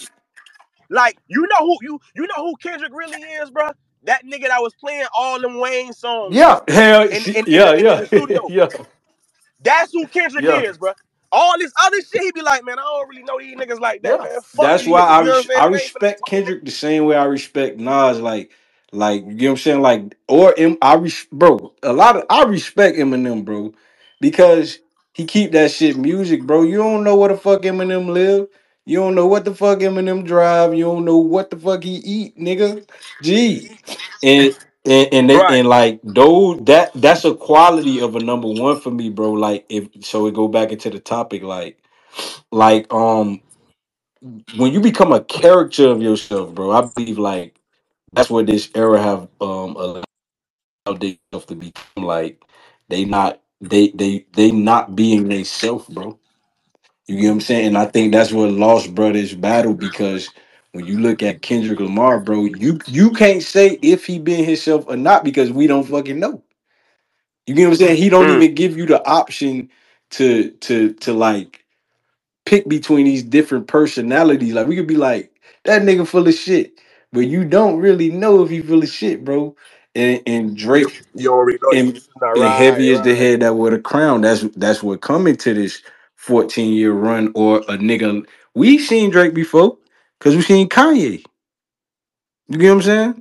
Like you know who you you know who Kendrick really is, bro. That nigga that was playing all them Wayne songs Yeah, hell, in she, in, in, yeah, the, in, in yeah, the studio. yeah, That's who Kendrick yeah, is, bro. All this other shit, he be like, man, I don't really know these niggas like that, yeah. man. Fuck That's these why niggas. I You know what I'm res- saying? I Nigga ain't finna respect smoke with me. Kendrick the same way I respect Nas. Like, like you know what I'm saying? Like, or M, I res- bro. A lot of I respect Eminem, bro, because He keep that shit music, bro. You don't know where the fuck Eminem live. You don't know what the fuck Eminem drive. You don't know what the fuck he eat, nigga. Gee, and and and, they, Right. and like those that that's a quality of a number one for me, bro. Like if so, it go back into the topic, like like um when you become a character of yourself, bro. I believe like that's what this era have um allowed themselves to become. Like they not they they they not being they self, bro. You get what I'm saying? And I think that's what lost brothers battle because when you look at Kendrick Lamar, bro, you you can't say if he been himself or not because we don't fucking know. You get what I'm saying? He don't Mm. even give you the option to to to like pick between these different personalities. Like we could be like that nigga full of shit, but you don't really know if he full of shit, bro. And and Drake You already know you. and, Not and right, heavy as the right. head that would a crown. That's that's what coming to this fourteen year run or a nigga. We seen Drake before because we seen Kanye. You get what I'm saying?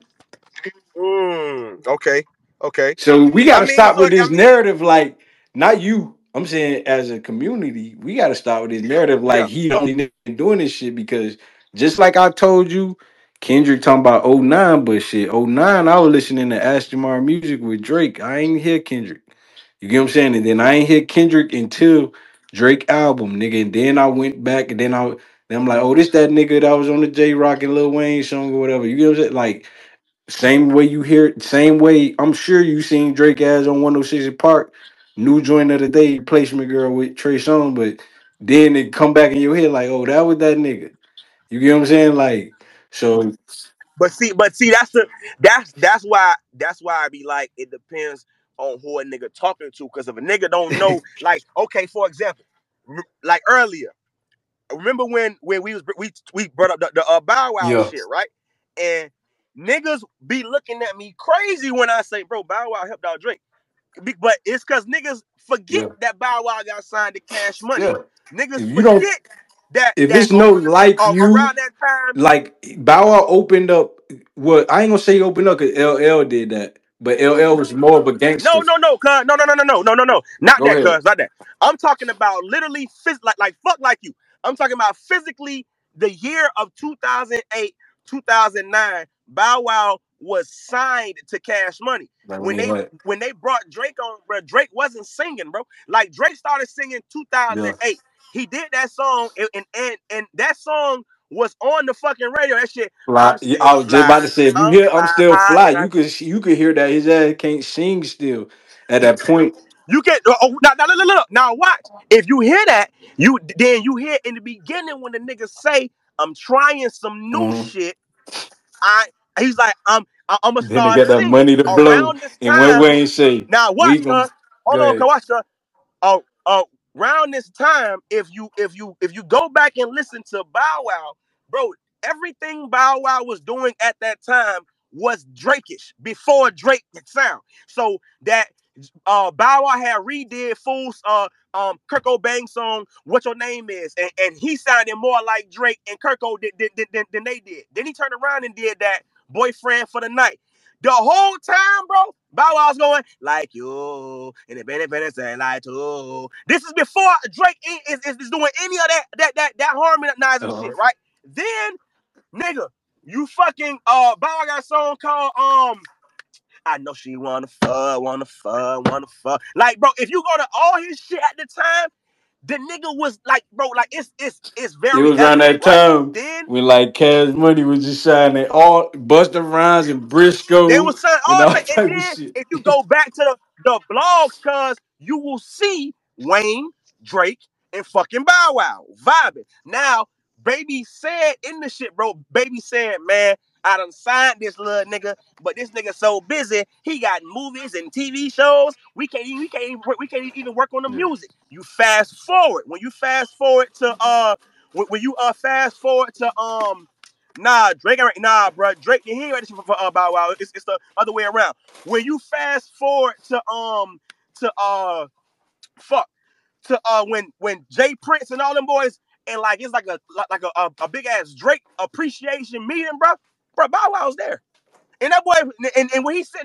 Mm. Okay. Okay. So we got I to mean, stop so with I this mean, narrative. Like, not you. I'm saying as a community, we got to stop with this narrative. yeah. Like he only nigga doing this shit because just like I told you, Kendrick talking about 'oh nine, but shit, 'oh nine, I was listening to Aston Martin music with Drake. I ain't hear Kendrick. You get what I'm saying? And then I ain't hear Kendrick until Drake album, nigga. And then I went back and then I then I'm like, oh, this that nigga that was on the J Rock and Lil Wayne song or whatever. You get what I'm saying? Like same way you hear it, same way I'm sure you seen Drake as on one oh six in Park, new joint of the day, placement girl with Trey Songz, but then it come back in your head like, oh, that was that nigga. You get what I'm saying? Like, so But see, but see, that's the that's that's why that's why I be like, it depends on who a nigga talking to. Because if a nigga don't know, like, okay, for example, r- like earlier, remember when when we was we we brought up the, the uh, Bow Wow yeah, shit, right? And niggas be looking at me crazy when I say, bro, Bow Wow helped out Drake. Be- But it's because niggas forget yeah, that Bow Wow got signed to Cash Money. yeah. Niggas If you don't, forget that if that it's uh, no like uh, you, around that time. like Bow Wow opened up. What I ain't gonna say he opened up because L L did that, but L L was more of a No, gangster. no, no, cuz no, no, no, no, no, no, no, no, not Go that, ahead. cuz, not that. I'm talking about literally, phys- like, like fuck, like you. I'm talking about physically. The year of two thousand eight, two thousand nine, Bow Wow was signed to Cash Money. Like when When he they what? when they brought Drake on, bro, Drake wasn't singing, bro. Like Drake started singing Yeah. two thousand eight. He did that song, and and and, and that song was on the fucking radio. That shit, Fly. I'm Yeah, I still was just fly, about to say, if you I'm hear "I'm fly Still high, Fly," and I you could you could hear that his ass can't sing still at that point. You can oh, oh, now, now, look, look, now watch. If you hear that, you then you hear in the beginning when the nigga say, "I'm trying some new Hmm. shit." I He's like, "I'm I, I'm gonna Then they start got that singing money to blow, around this and what time." Wayne say? Now We watch, gon' cuz. Hold go on, cuz ahead. watch, cuz. Oh, uh, around this time, if you if you if you go back and listen to Bow Wow, bro, everything Bow Wow was doing at that time was Drakeish before Drake sound. So that uh Bow Wow had redid Fool's uh um Kurt Cobain song "What Your Name Is," and, and he sounded more like Drake and Kurt did, did, did, did, than they did. Then he turned around and did that "Boyfriend for the Night." The whole time, bro, Bow Wow's going like you and the benefit say like too. This is before Drake is, is, is doing any of that that that that harmonizing shit, Uh-huh. right? Then, nigga, you fucking uh Bow Wow got a song called um I know she wanna fuck, wanna fuck, wanna fuck. Like, bro, if you go to all his shit at the time, the nigga was like, bro, like it's it's it's It very was around evident, that right? time Then when like Cash Money was just shining all Busta Rhymes and they Briscoe was saying and all all type, and type of then shit. if you go back to the, the blogs, cuz you will see Wayne, Drake, and fucking Bow Wow vibing. Now, Baby said in the shit, bro. Baby said, man, I done signed this little nigga, but this nigga so busy, he got movies and T V shows. We can't even we can't even, we can't even work on the Yeah. music. You fast forward. When you fast forward to uh when, when you uh fast forward to um Nah, Drake ain't nah, bro. Drake, he ain't ready for, for uh, Bow Wow. It's, it's the other way around. When you fast forward to um to uh fuck to uh when when Jay Prince and all them boys and like it's like a like a a, a big ass Drake appreciation meeting, bro. Bro, Bow Wow's there. And that boy, and, and when he's sitting there,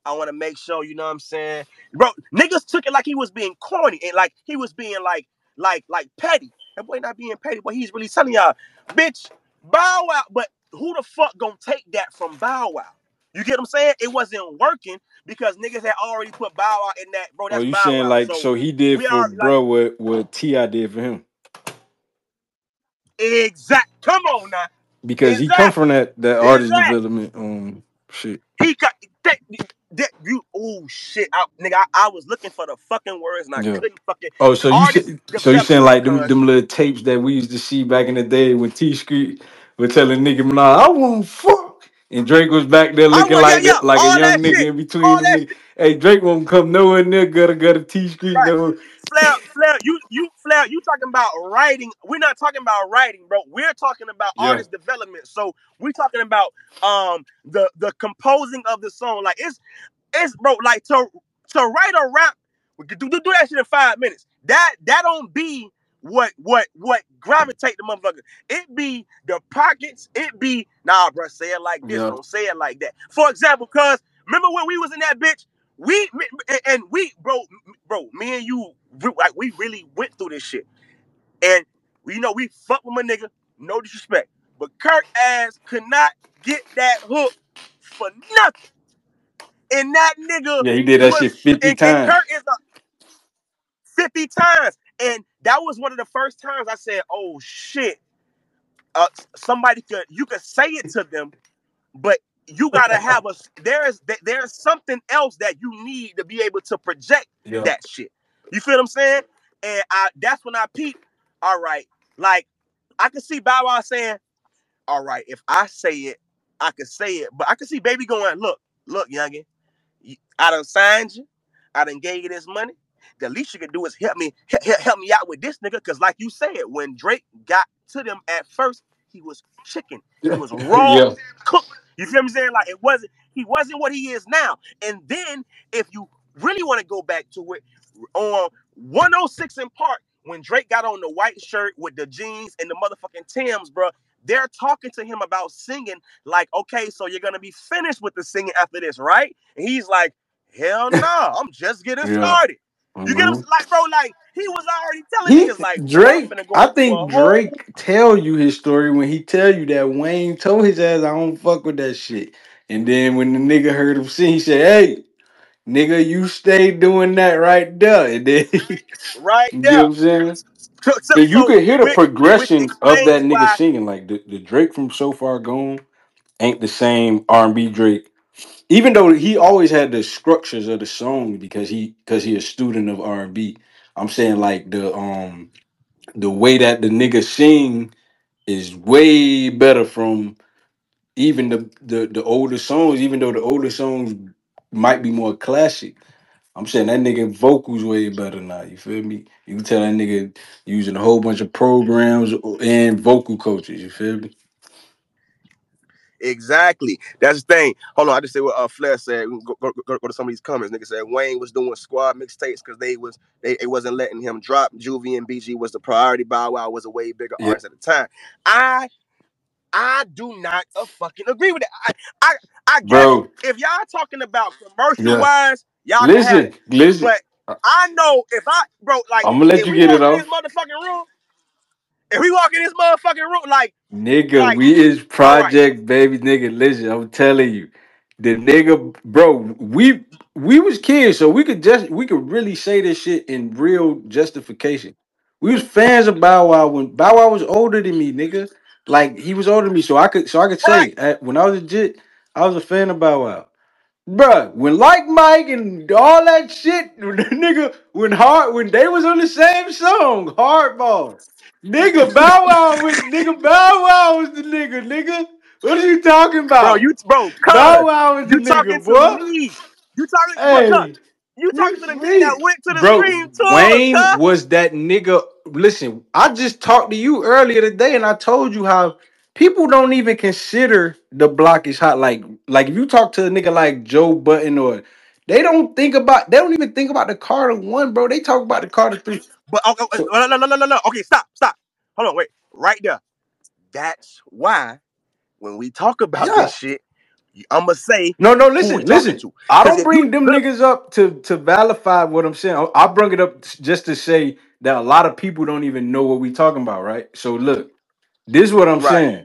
I want to make sure, you know what I'm saying, bro. Niggas took it like he was being corny and like he was being like like like petty. That boy not being petty, but he's really telling y'all, bitch, Bow Wow. But who the fuck gonna take that from Bow Wow? You get what I'm saying? It wasn't working because niggas had already put Bow Wow in that, bro. Oh, That's you Bow saying Wow. like So so he did we for are like bro what what T I did for him exact. Come on now, because he come from exactly, that that artist exactly. development um shit. He got that. that you oh shit, I, nigga. I, I was looking for the fucking words and I Yeah. couldn't fucking Oh, so you artist said so you saying development, like them cuz. them little tapes that we used to see back in the day when T Street were telling nigga, nah, I won't fuck. And Drake was back there I looking want, yeah, like yeah, that, like a all young that nigga shit, in between all them that niggas. shit. Hey, Drake won't come nowhere near gutter gutter T Street Right. no. Flair, Flair, you, you, Flair, you talking about writing. We're not talking about writing, bro. We're talking about Yeah. artist development. So we're talking about um the the composing of the song. Like it's it's bro, like to to write a rap, do, do, do that shit in five minutes. That that don't be what what what gravitate the motherfucker. It be the pockets. It be nah, bro. Say it like this. Yeah. Don't say it like that. For example, cause remember when we was in that bitch, we and we bro, bro, me and you, like we really went through this shit, and you know we fuck with my nigga. No disrespect, but Kirk ass could not get that hook for nothing. And that nigga Yeah, he did that shit was, fifty and, and times. Kurt is a fifty times. And that was one of the first times I said, oh shit, uh, somebody could, you could say it to them, but you gotta have a, there's, there's something else that you need to be able to project Yeah. that shit. You feel what I'm saying? And I, that's when I peeped, all right, like, I could see Bow Wow saying, all right, if I say it, I could say it, but I could see Baby going, look, look, youngin, I done signed you. I done gave you this money. The least you can do is help me help, help me out with this nigga. Cause like you said, when Drake got to them at first, he was chicken. He was raw Yeah. cooked. You feel me saying? Like it wasn't, he wasn't what he is now. And then if you really want to go back to it, on one oh six in Park, when Drake got on the white shirt with the jeans and the motherfucking Timbs, bro, they're talking to him about singing. Like, okay, so you're gonna be finished with the singing after this, right? And he's like, hell no, nah, I'm just getting Yeah. started. You get him, Mhm. like, bro, like he was already telling He niggas, like, bro, I'm Drake, finna go I into think a whole Drake tell you his story when he tell you that Wayne told his ass I don't fuck with that shit. And then when the nigga heard him sing, he said, hey, nigga, you stay doing that right there. And then right you get what there. I'm saying? So, so, And you so could hear the which, which progression of that explains nigga why, singing. Like the, the Drake from So Far Gone ain't the same R and B Drake. Even though he always had the structures of the song because he because he a student of R and B. I'm saying like the um the way that the nigga sing is way better from even the, the the older songs, even though the older songs might be more classic. I'm saying that nigga vocals way better now. You feel me? You can tell that nigga using a whole bunch of programs and vocal coaches. You feel me? exactly. That's the thing. Hold on, I just say what uh, Flair said. Go, go, go, go to some of these comments. Nigga said Wayne was doing squad mixtapes because they was they it wasn't letting him drop. Juvie and B G was the priority. Bow Wow was a way bigger Yeah, artist at the time. I I do not uh, fucking agree with that. I, I I guess bro. if y'all talking about commercial Yeah. wise, y'all can have Listen, it. listen. But I know if I bro, like I'm gonna let if you we get it walk in this off. motherfucking room, if we walk in this motherfucking room, like Nigga, like we is all right, project baby nigga. Listen, I'm telling you. The nigga, bro, we we was kids, so we could just we could really say this shit in real justification. We was fans of Bow Wow when Bow Wow was older than me, nigga. Like he was older than me, so I could so I could right, say uh, when I was a jit, I was a fan of Bow Wow. Bruh, when like Mike and all that shit, nigga, when hard when they was on the same song, Hardball. Nigga, Bow Wow was nigga, Bow Wow was the nigga, nigga. What are you talking bro, about? you bro, Bow cuz Wow was the you talking nigga, to boy. me. You talking bro, cuz Hey, you talking you to the nigga that sweet. went to the Bro, scream tour, Wayne cuz. was that nigga. Listen, I just talked to you earlier today and I told you how people don't even consider the block is hot. Like, like if you talk to a nigga like Joe Button or they don't think about they don't even think about the Carter one, bro. They talk about the Carter three. But okay, okay, So no, no, no, no, no, no. Okay, stop, stop. Hold on, wait. Right there. That's why when we talk about this yeah. shit, I'ma say No, no, who we listen, talking listen. to. I Cause don't if you bring them look niggas up to to vilify what I'm saying. I I bring it up just to say that a lot of people don't even know what we talking about, right? So look, this is what I'm right, saying.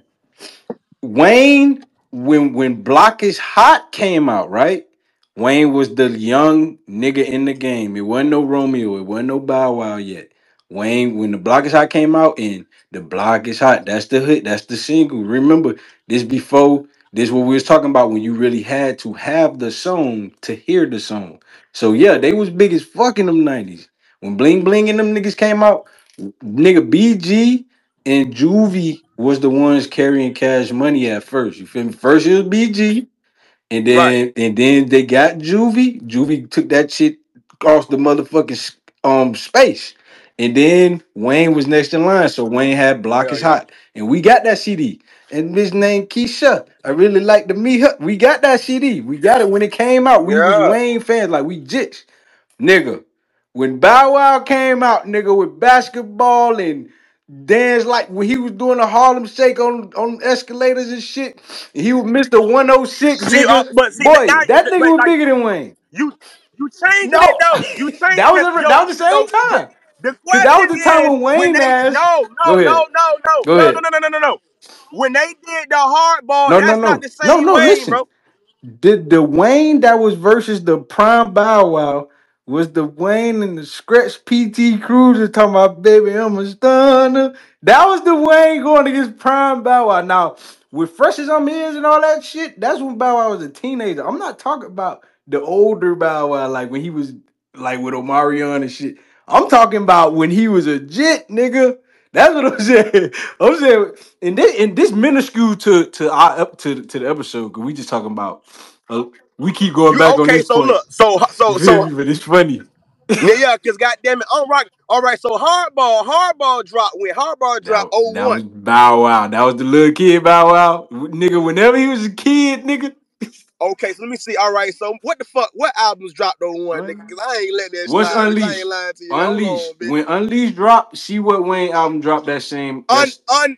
Wayne, when when Block is Hot came out, right? Wayne was the young nigga in the game. It wasn't no Romeo. It wasn't no Bow Wow yet. Wayne, when the Block is Hot came out, and the Block is Hot, that's the hit, that's the single. Remember, this before this what we was talking about when you really had to have the song to hear the song. So yeah, they was big as fuck in them nineties. When Bling Bling and them niggas came out, nigga B G and Juvie was the ones carrying Cash Money at first. You feel me? First it was B G, and right, then and then they got Juvie. Juvie took that shit across the motherfucking s- um space. And then Wayne was next in line. So Wayne had Block yeah, is yeah, Hot. And we got that C D. And this name Keisha. I really like the me. We got that C D. We got it when it came out. We was yeah. Wayne fans. Like we jits. Nigga. When Bow Wow came out, nigga, with basketball and dance like when he was doing the Harlem Shake on, on escalators and shit, and he was Mister one oh six, See, uh, nigga. but see that now, Boy, that nigga but was like bigger than Wayne. you, you changing it No, though. You that changing was the the, yo that was the same yo. The, time. the Cause that was question the time is when when Wayne they asked. no Go no ahead. no no no Go no ahead. no no no no no. When they did the hardball, No, no, that's not no. the No, same no, Wayne, listen. bro. The the Wayne that was versus the prime Bow Wow was the Wayne and the Scratch P T Cruiser talking about baby I'm a stunner. That was the Wayne going against prime Bow Wow. Now with Fresh as I'm is and all that shit, that's when Bow Wow was a teenager. I'm not talking about the older Bow Wow like when he was like with Omarion and shit. I'm talking about when he was a jit, nigga. That's what I'm saying. I'm saying, and this, and this minuscule to to our ep- to to the episode because we just talking about. Uh, we keep going You back on okay? this So point. look, so You so feel so me? But it's funny. yeah, yeah. Cause goddamn it, I'm rock. All right, so hardball, hardball drop when hardball drop That oh that one. was Bow Wow. That was the little kid Bow Wow, nigga. Whenever he was a kid, nigga. Okay, so let me see. All right, so what the fuck? What albums dropped on one, nigga? What? Cause I ain't letting that What's slide, bitch. I ain't Unleashed? lying to you. Hold Unleashed. on, bitch. When Unleashed dropped, see what Wayne album dropped that same. Un That's un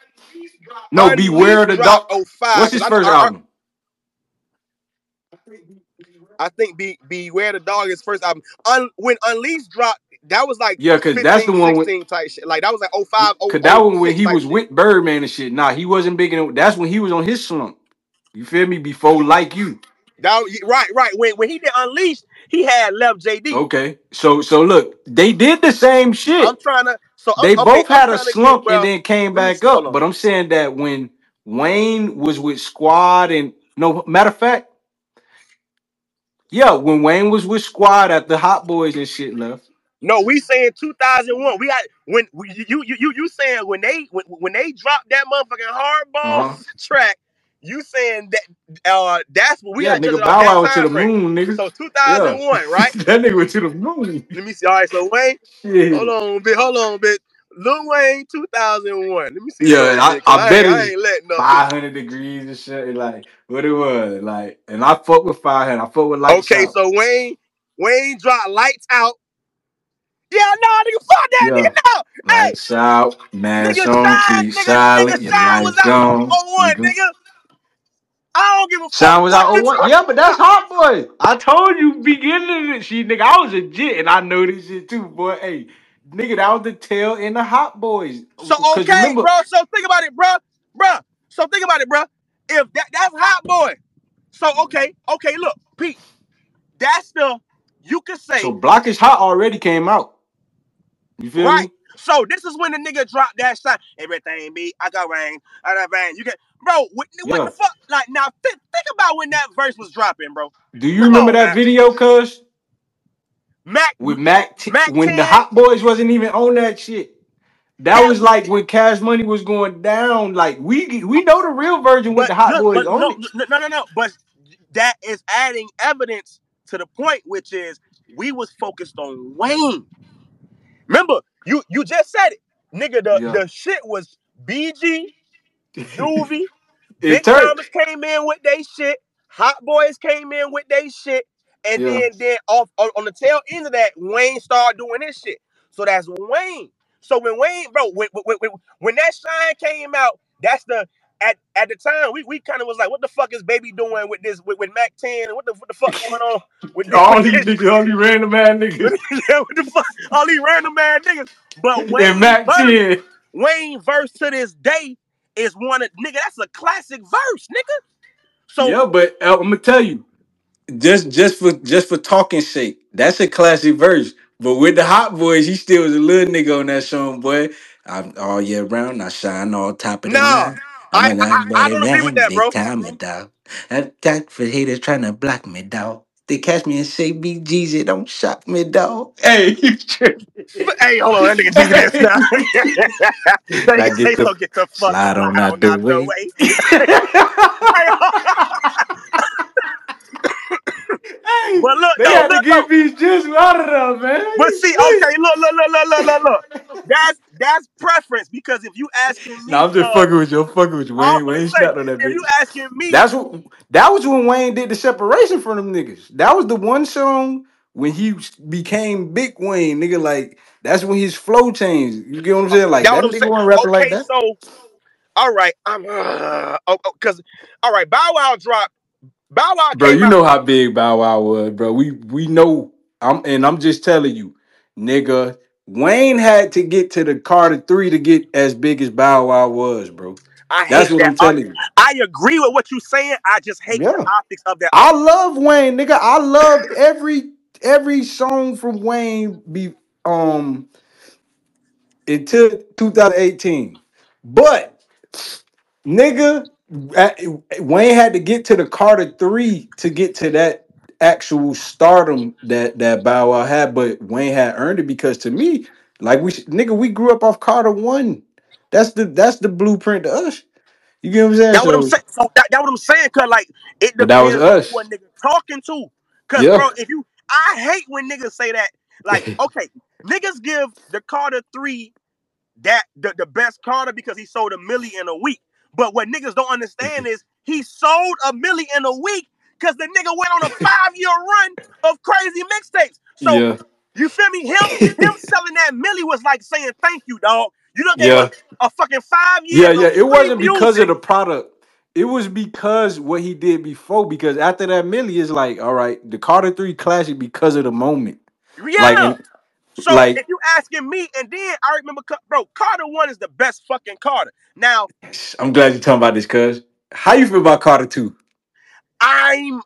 no Beware Unleashed the dropped Dog. oh What's five. Cause his I, first I I album? I think Be Beware the Dog is first album. Un when Unleashed dropped, that was like Yeah, cause that's the fifteen, one with. sixteen type shit. Like that was like oh five, oh Cause that oh one when six he type was shit. with Birdman and shit. Nah, he wasn't big in. That's when he was on his slump. You feel me? Before Like You. That, right, right. When when he did Unleashed, he had left J D. Okay. So so look, they did the same I'm shit. trying to. So I'm They okay. both I'm had a trying to get, slump and bro. then came Let me back see. Hold up. on. But I'm saying that when Wayne was with Squad and no matter of fact, yeah, when Wayne was with Squad at the Hot Boys and shit left. No, we saying two thousand one. We got when we, you you you you saying when they when, when they dropped that motherfucking hardball Uh-huh. track, you saying that uh that's what we Yeah, got to judge nigga it off Bow that Wow went to time the frame. moon, nigga. So Yeah. two thousand one, right? That nigga went to the moon. Let me see. All right, so Wayne, hold Shit. on, bit, hold on, bit. Lil Wayne, two thousand one. Let me see Yeah, something, I, bit, cause I I bet ain't I it's ain't letting up, bit. five hundred degrees and shit. and Like, what it was. Like, and I fuck with five hundred. I fuck with Lights Okay, Out. so Wayne Wayne dropped Lights Out. Yeah, no, nigga, fuck that, Yeah. nigga, no. Hey, Lights out, mask nigga, on, shine, keep nigga, nigga, silent, your shine was lights out on on. oh one, Nigga. nigga. I don't give a fuck Sound was what out oh you one. talking Yeah, but that's about. Hot Boy. I told you beginning of this shit, nigga. I was a jit and I know this shit too, boy. Hey, nigga, that was the tail in the Hot Boys. So Cause okay, remember, bro. So think about it, bro, bro. So think about it, bro. If that that's Hot Boy. So okay, okay, look, Pete. That's the you could so say Block is Hot already came out. You feel right. me? So this is when the nigga dropped that shine. Everything be I got rain, I got rain. You get, bro. What, what Yeah. the fuck? Like now, think, think about when that verse was dropping, bro. Do you Come remember on that now, video, cuz? Mac, With Mac T- Mac when the ten. Hot Boys wasn't even on that shit. That That was like when Cash Money was going down. Like we we know the real version with but the Hot look, Boys but on no, it. no, no, no, no. But that is adding evidence to the point, which is we was focused on Wayne. Remember, you you just said it, nigga. The Yeah. the shit was B G, Juvie, And Big Turk. Mamas came in with they shit. Hot Boys came in with they shit, and Yeah. then then off on, on the tail end of that, Wayne started doing this shit. So that's Wayne. So when Wayne, bro, when when, when, when that shine came out, that's the at at the time we, we kind of was like, what the fuck is Baby doing with this with, with Mac ten and what the what the fuck going on with this, All with these this niggas, all these random ass with, niggas. yeah, what the fuck all these random ass niggas. But And Wayne Mac verse ten. Wayne verse to this day is one of nigga. That's a classic verse, nigga. So Yeah, but uh, I'm gonna tell you, just just for just for talking sake, that's a classic verse. But with the Hot Boys, he still was a little nigga on that song, boy. I'm all year round, I shine all top of the nah, line. I'm I a I, that I buddy don't agree with man, that, big bro. time it dog. That that for haters trying to block me, dog. They catch me and say B G's, it don't shock me, dog. Hey, you tripping. Hey, hold on, that nigga Jeezy this now. That Now nigga say get the so. Get the fuck slide slide on out on the out the way. way. Hey, Hey, but look they though, had to look get though. these just out of there, man. But You see, straight. okay, look, look, look, look, look, look, look. That's that's preference because if you asking Nah, me, I'm just uh, fucking with you. I'm fucking with you. I'm Wayne, gonna Wayne say snapped on that if you bitch. asking me, That's what. That was when Wayne did the separation from them niggas. That was the one song when he became Big Wayne, nigga. Like that's when his flow changed. You get what I'm saying? Like that what that I'm nigga saying. wasn't rapping like Okay, that. so all right, I'm uh, oh, oh, cause all right, Bow Wow dropped. Bow Wow Bro, came you out. know how big Bow Wow was, bro. We we know. I'm and I'm just telling you, nigga. Wayne had to get to the Carter three to get as big as Bow Wow was, bro. I That's hate what that. I'm I, telling you. I agree with what you're saying. I just hate the Yeah. optics of that I artist. love Wayne, nigga. I love every every song from Wayne be um until two thousand eighteen. But nigga, at- Wayne had to get to the Carter three to get to that actual stardom that that Bow Wow had. But Wayne had earned it because to me, like we nigga, we grew up off Carter one. That's the that's the blueprint to us. You get what I'm saying? That what I'm So, saying. So that, that what I'm saying. Cause like it but that was depends on who a us. nigga talking to. Cause Yeah. bro, if you, I hate when niggas say that. Like, okay, niggas give the Carter three that the, the best Carter because he sold a milli in a week. But what niggas don't understand is he sold a milli in a week because the nigga went on a five year run of crazy mixtapes. So Yeah. you feel me? Him him selling that milli was like saying thank you, dog. You done gave us Yeah. a fucking five Yeah, years yeah. of It free wasn't because of music. the product. It was because what he did before. Because after that, Millie is like, all right, the Carter Three classic because of the moment. Like, Yeah. and So if like, you asking me, and then I remember, bro, Carter One is the best fucking Carter. Now I'm glad you're talking about this, cuz. How you feel about Carter Two? I'm,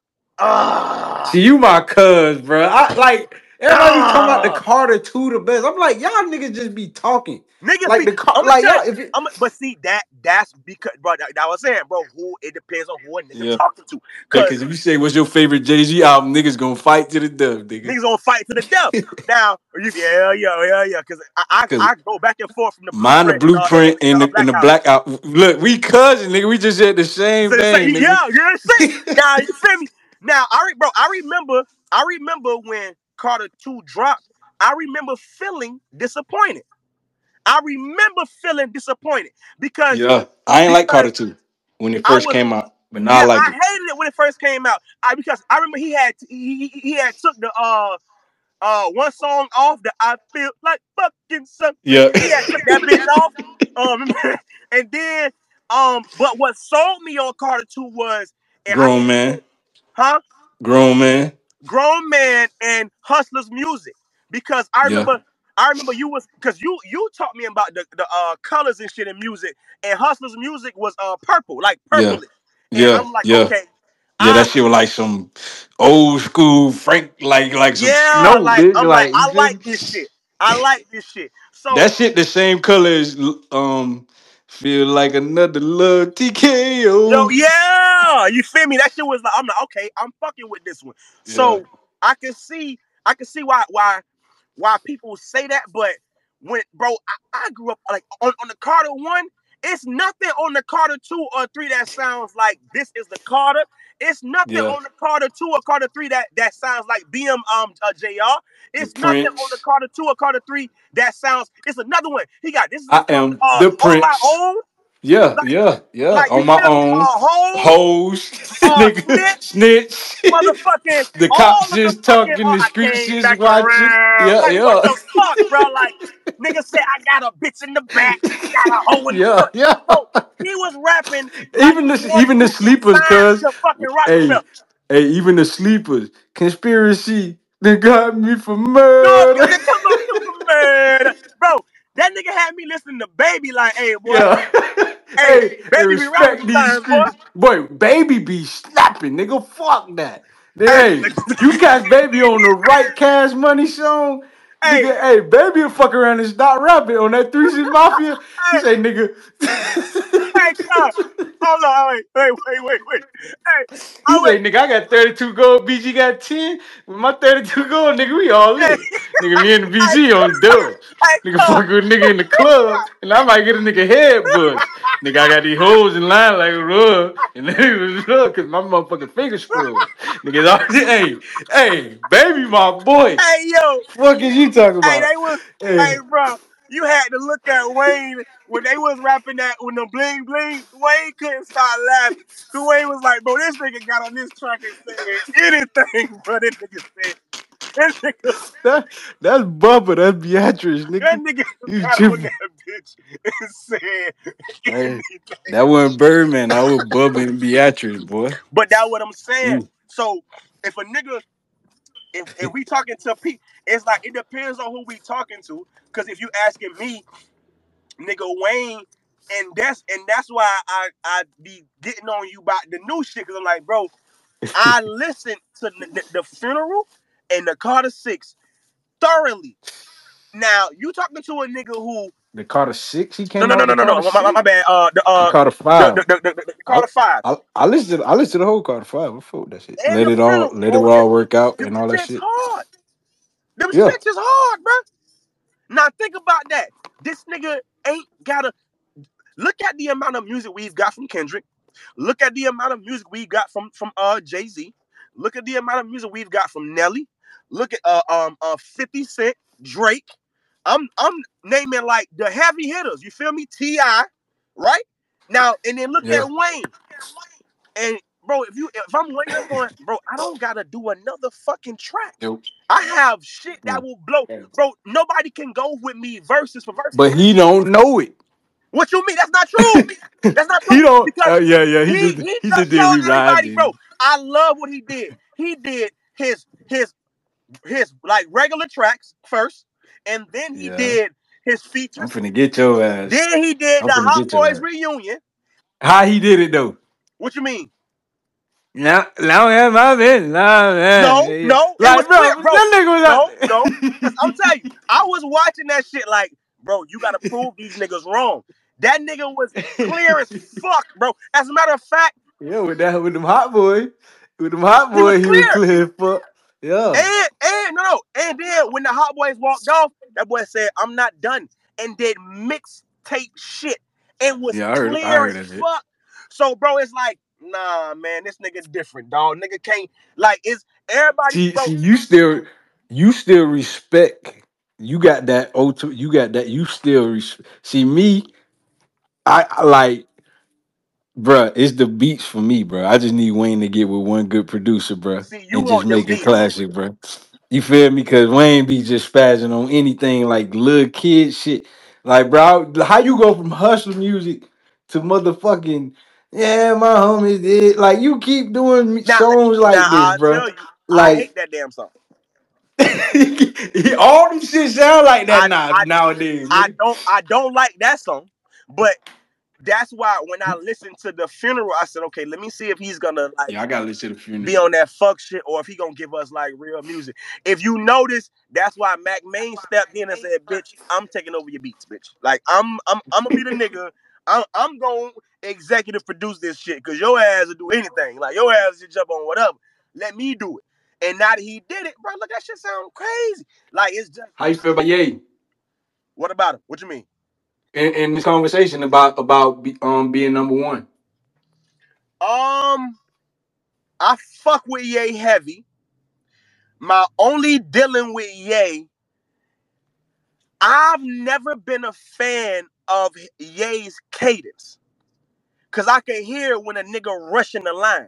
uh, See, you my cuz, bro. I like everybody be talking about the uh, Carter Two the best. I'm like, y'all niggas just be talking. nigga, Like see, the car, I'm gonna like tell you, y'all. If it, I'm but see that that's because, bro, that, that was saying, bro, who it depends on who a nigga yeah, talking to, yeah. cause Because if you say what's your favorite Jay Z album, niggas gonna fight to the death, nigga. niggas gonna fight to the death. Now, you, yeah, yeah, yeah, yeah, cause I, I Because I go back and forth from the mine the blueprint and uh and, blueprint and in uh, the in Black the Album. blackout. Look, we cousin, nigga. We just said the same So it's like, thing, yeah, nigga. you know what I'm saying? Now you feel me? Now I re- bro, I remember, I remember when Carter Two dropped. I remember feeling disappointed. I remember feeling disappointed because Yeah, I ain't like because Carter two when it I first was came out, but now I yeah, like I it. hated it when it first came out. I because I remember he had he, he, he had took the uh uh one song off that I feel like fucking something. Yeah, He had took that bitch off. Um and then um but what sold me on Carter Two was and I grown hate to say man, it, huh? grown man. Grown Man and Hustler's Music because I Yeah, remember I remember you was because you you taught me about the, the uh colors and shit in music and Hustler's Music was uh purple like yeah, purplish and yeah, I'm like yeah, okay yeah. That I shit was like some old school Frank, like like some yeah snow, like bitch. I'm like Like you I feel like me? this shit I like this shit so That shit the same color as um. Feel like another love yo T K O. yeah you feel me that shit was like I'm like okay I'm fucking with this one Yeah, so I can see I can see why why why people say that, but when bro, I, I grew up like on, on the Carter one. It's nothing on the Carter two or three that sounds like this is the Carter. It's nothing yeah. on the Carter two or Carter three that, that sounds like B M um uh, J R. The It's nothing on the Prince. Carter two or Carter three that sounds. It's another one. He got this is the I song am uh the on my Prince. own. Yeah, Like yeah, yeah. like you On my feel me? own. Uh home, Hoes, uh nigga, snitch, snitch. motherfucking The all cops of the just fucking talking, oh the I streets came just back watching. around. Yeah, Like what yeah. the fuck, bro? Like Nigga said, I got a bitch in the back, got a hoe in the Yeah, front. yeah. Bro, he was rapping like Even he the wanted even the to get sleepers, signed cuz. to fucking Hey, Rockefeller. hey, even the sleepers. Conspiracy. They got me for No, murder. they come up to for murder. Bro, that nigga had me listening to Baby like, hey, boy, Yeah. hey, Hey, hey, Baby be rapping respect these sometimes, boy. streets. Boy, baby be snapping, nigga. Fuck that. Hey, Then, hey, you catch baby on the right cash money song. hey, Nigga, hey, baby will fuck around and start rapping on that three six Mafia. He hey, say, nigga. hey, God. Hold on, wait, wait, wait, wait, wait. Hey, He I went, say, nigga, I got thirty-two gold, B G got ten. With my thirty-two gold, nigga, we all hey, lit. Nigga, me and the hey, B G on dubs. hey, Nigga God. fuck with a nigga in the club, and I might get a nigga head buzz. Nigga, I got these hoes in line like a rug, and they was rug because my motherfucking finger screwed. Nigga, already, hey, hey, baby, my boy. Hey, yo. Fuck is you talking Hey, about? they was, hey, Hey, bro, you had to look at Wayne when they was rapping that with the bling bling. Wayne couldn't stop laughing. Cause Wayne was like, bro, this nigga got on this track and said anything, bro. This nigga said, this nigga, that that's Bubba, that's Beatrice, that nigga. nigga You got on tripping? that bitch and said Hey, anything. that wasn't Birdman. That was Bubba and Beatrice, boy. But that's what I'm saying. You. So if a nigga, if, if we talking to people, it's like it depends on who we talking to. Cause if you asking me, nigga Wayne, and that's and that's why I I be getting on you about the new shit. Cause I'm like, bro, I listened to the, the, the funeral and the Carter Six thoroughly. Now you talking to a nigga who The Carter Six, he no came no out no with no the no Carter no my, my, my Six. bad uh the The uh Carter the Five. the, the, the, the I Carter Five I I listened. To, I listened to the whole Carter Five. I fuck with that shit. and Let the it all, funeral, let it bro. all Them, work out them and all that shit's shit. hard. Them Yeah. shits is hard, bro. Now think about that. This nigga ain't gotta look at the amount of music we've got from Kendrick. Look at the amount of music we got from from uh Jay Z. Look at the amount of music we've got from Nelly. Look at uh um uh fifty Cent, Drake. I'm I'm naming like the heavy hitters. You feel me? T I, right? Now and then look at Yeah. Wayne. And bro, if you if I'm Wayne, I'm going, bro, I don't gotta do another fucking track. Nope. I have shit that Mm. will blow. Bro, nobody can go with me verses for verses. But he don't know it. What you mean? That's not true. That's not He true don't. because Uh, yeah, yeah. He he just he he just just did told everybody, rewriting. bro. I love what he did. He did his his his like regular tracks first, and then he Yeah. did his I'm features. finna get your ass. Then he did I'm the finna Hot get your Boys ass. reunion. How he did it though? What you mean? Now, now have I been, now, man. No, Yeah. no, it was Like, clear, bro, bro. that nigga was No, no, because I'm out telling you, I was watching that shit like, bro, you gotta prove these niggas wrong. That nigga was clear as there. fuck, bro. As a matter of fact, Yeah, with that, with them hot boy, with them hot he was boy, he was clear. clear as fuck. Yeah. And and no no. And then when the Hot Boys walked off, that boy said, I'm not done. And did mixtape shit and was Yeah, I heard, I clear heard as that shit. fuck. So bro, it's like, nah, man, this nigga different, dog. Nigga can't like it's everybody, See, bro. see, you still, you still respect. You got that O two. You got that. You still res- see me. I, I like. Bruh, it's the beats for me, bruh. I just need Wayne to get with one good producer, bruh, See, you and just want them make it beats. classic, bruh. You feel me? Cause Wayne be just spazzing on anything like little kid shit. Like, bro, how you go from hustle music to motherfucking yeah, my homies did. Like, you keep doing me- Now, songs now like this, I'll bruh. tell you, I Like, hate that damn song. all them shit sound like that I now I nowadays, I nigga. don't I don't like that song, but that's why when I listened to the funeral, I said, okay, let me see if he's gonna like Yeah, I gotta listen to the be funeral. on that fuck shit or if he gonna give us like real music. If you notice, that's why Mac Main stepped in and said, bitch, I'm taking over your beats, bitch. Like I'm I'm I'm gonna be the nigga. I'm I'm gonna executive produce this shit because your ass will do anything. Like your ass will jump on whatever. Let me do it. And now that he did it, bro, look, that shit sound crazy. Like it's just How you feel about Ye? what about him? What you mean? In, in this conversation about about be, um being number one. Um, I fuck with Ye heavy. My only dealing with Ye, I've never been a fan of Ye's cadence. Cause I can hear when a nigga rushing the line.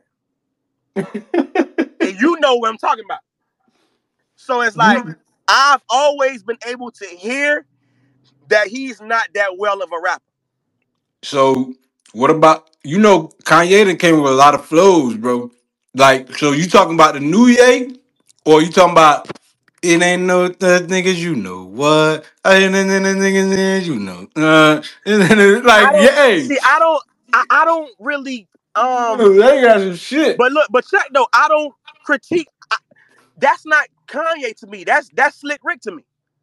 And you know what I'm talking about. So it's like You I've always been able to hear that he's not that well of a rapper. So what about you know Kanye done came with a lot of flows, bro. Like, so you talking about the new Ye, or you talking about it ain't no the niggas you know what? I ain't no niggas you know. Uh, I like don't yeah, see. I don't. I, I don't really. Um. they got some shit. But look. But check though. I don't critique. I, that's not Kanye to me. That's that's Slick Rick to me.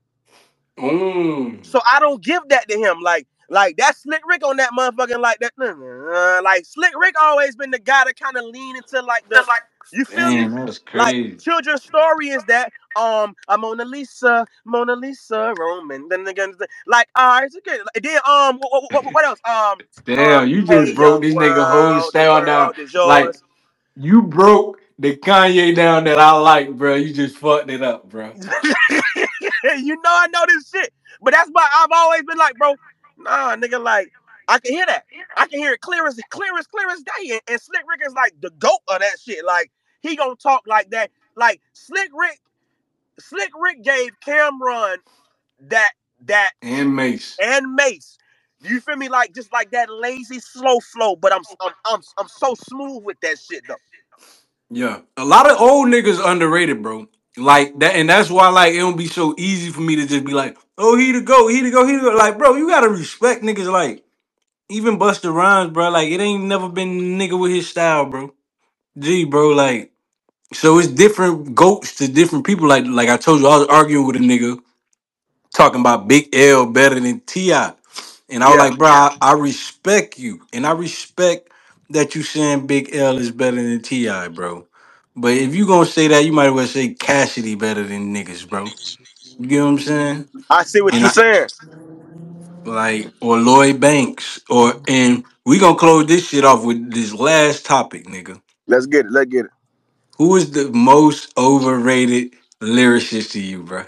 Mm. So I don't give that to him. Like, like that's Slick Rick on that motherfucking like that. Uh, like Slick Rick always been the guy that kind of lean into like the, you feel me? Damn, that's Like crazy. children's story is that um I'm Mona Lisa, Mona Lisa Roman. Then again, like all right, it's okay. Like, then um what, what, what else? Um Damn, um you hey just broke young this nigga whole world, the style down. world is Like yours. you broke the Kanye down that I like, bro. You just fucked it up, bro. You know I know this shit. But that's why I've always been like, bro, nah, nigga, like, I can hear that. I can hear it clear as clear as clear as day. And, and Slick Rick is like the goat of that shit. Like, he gonna talk like that. Like, Slick Rick, Slick Rick gave Cameron that that And Mace. and Mace. You feel me? Like just like that lazy, slow flow, but I'm I'm I'm I'm so smooth with that shit though. Yeah. A lot of old niggas underrated, bro. Like that, and that's why like it don't be so easy for me to just be like, oh, he to go, he to go, he to go. Like, bro, you gotta respect niggas like even Busta Rhymes, bro. Like, it ain't never been nigga with his style, bro. Gee, bro, like, so it's different goats to different people. Like, like I told you, I was arguing with a nigga talking about Big L better than Ti, and I was Yeah. like, bro, I, I respect you, and I respect that you saying Big L is better than Ti, bro. But if you gonna say that, you might as well say Cassidy better than niggas, bro. You get what I'm saying? I see what And you're I saying. like or Lloyd Banks or and we gonna close this shit off with this last topic, nigga. Let's get it. Let's get it. Who is the most overrated lyricist to you, bro?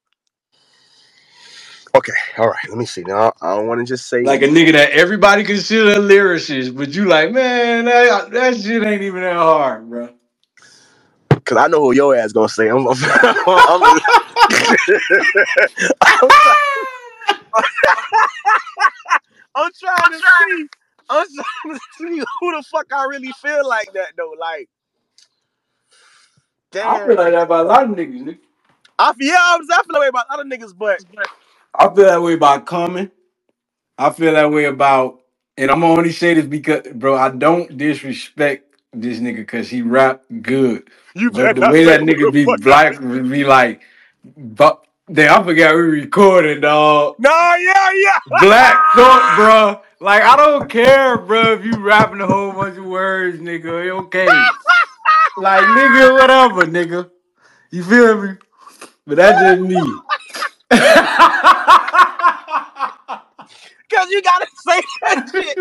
Okay, all right. Let me see. Now I don't want to just say Like a nigga that everybody consider a lyricist, but you like, man, that, that shit ain't even that hard, bro. because I know who your ass gonna say. I'm, I'm, I'm, I'm, I'm trying to see. I'm trying to see who the fuck I really feel like that though. Like, I feel damn. like that about a lot of niggas, nigga. I feel yeah, I, was, I feel that way about other niggas, but I feel that way about Common. I feel that way about, and I'm gonna only say this because, bro, I don't disrespect this nigga because he rap good. you But better the not way say that who nigga the be fuck I black, be like, but damn, I forgot we recorded, dog. No, yeah, yeah. Black Thought, bro. Like, I don't care, bro, if you rapping a whole bunch of words, nigga. Okay. Like, nigga, whatever, nigga. You feel me? But that's just me. Cause you gotta say that shit.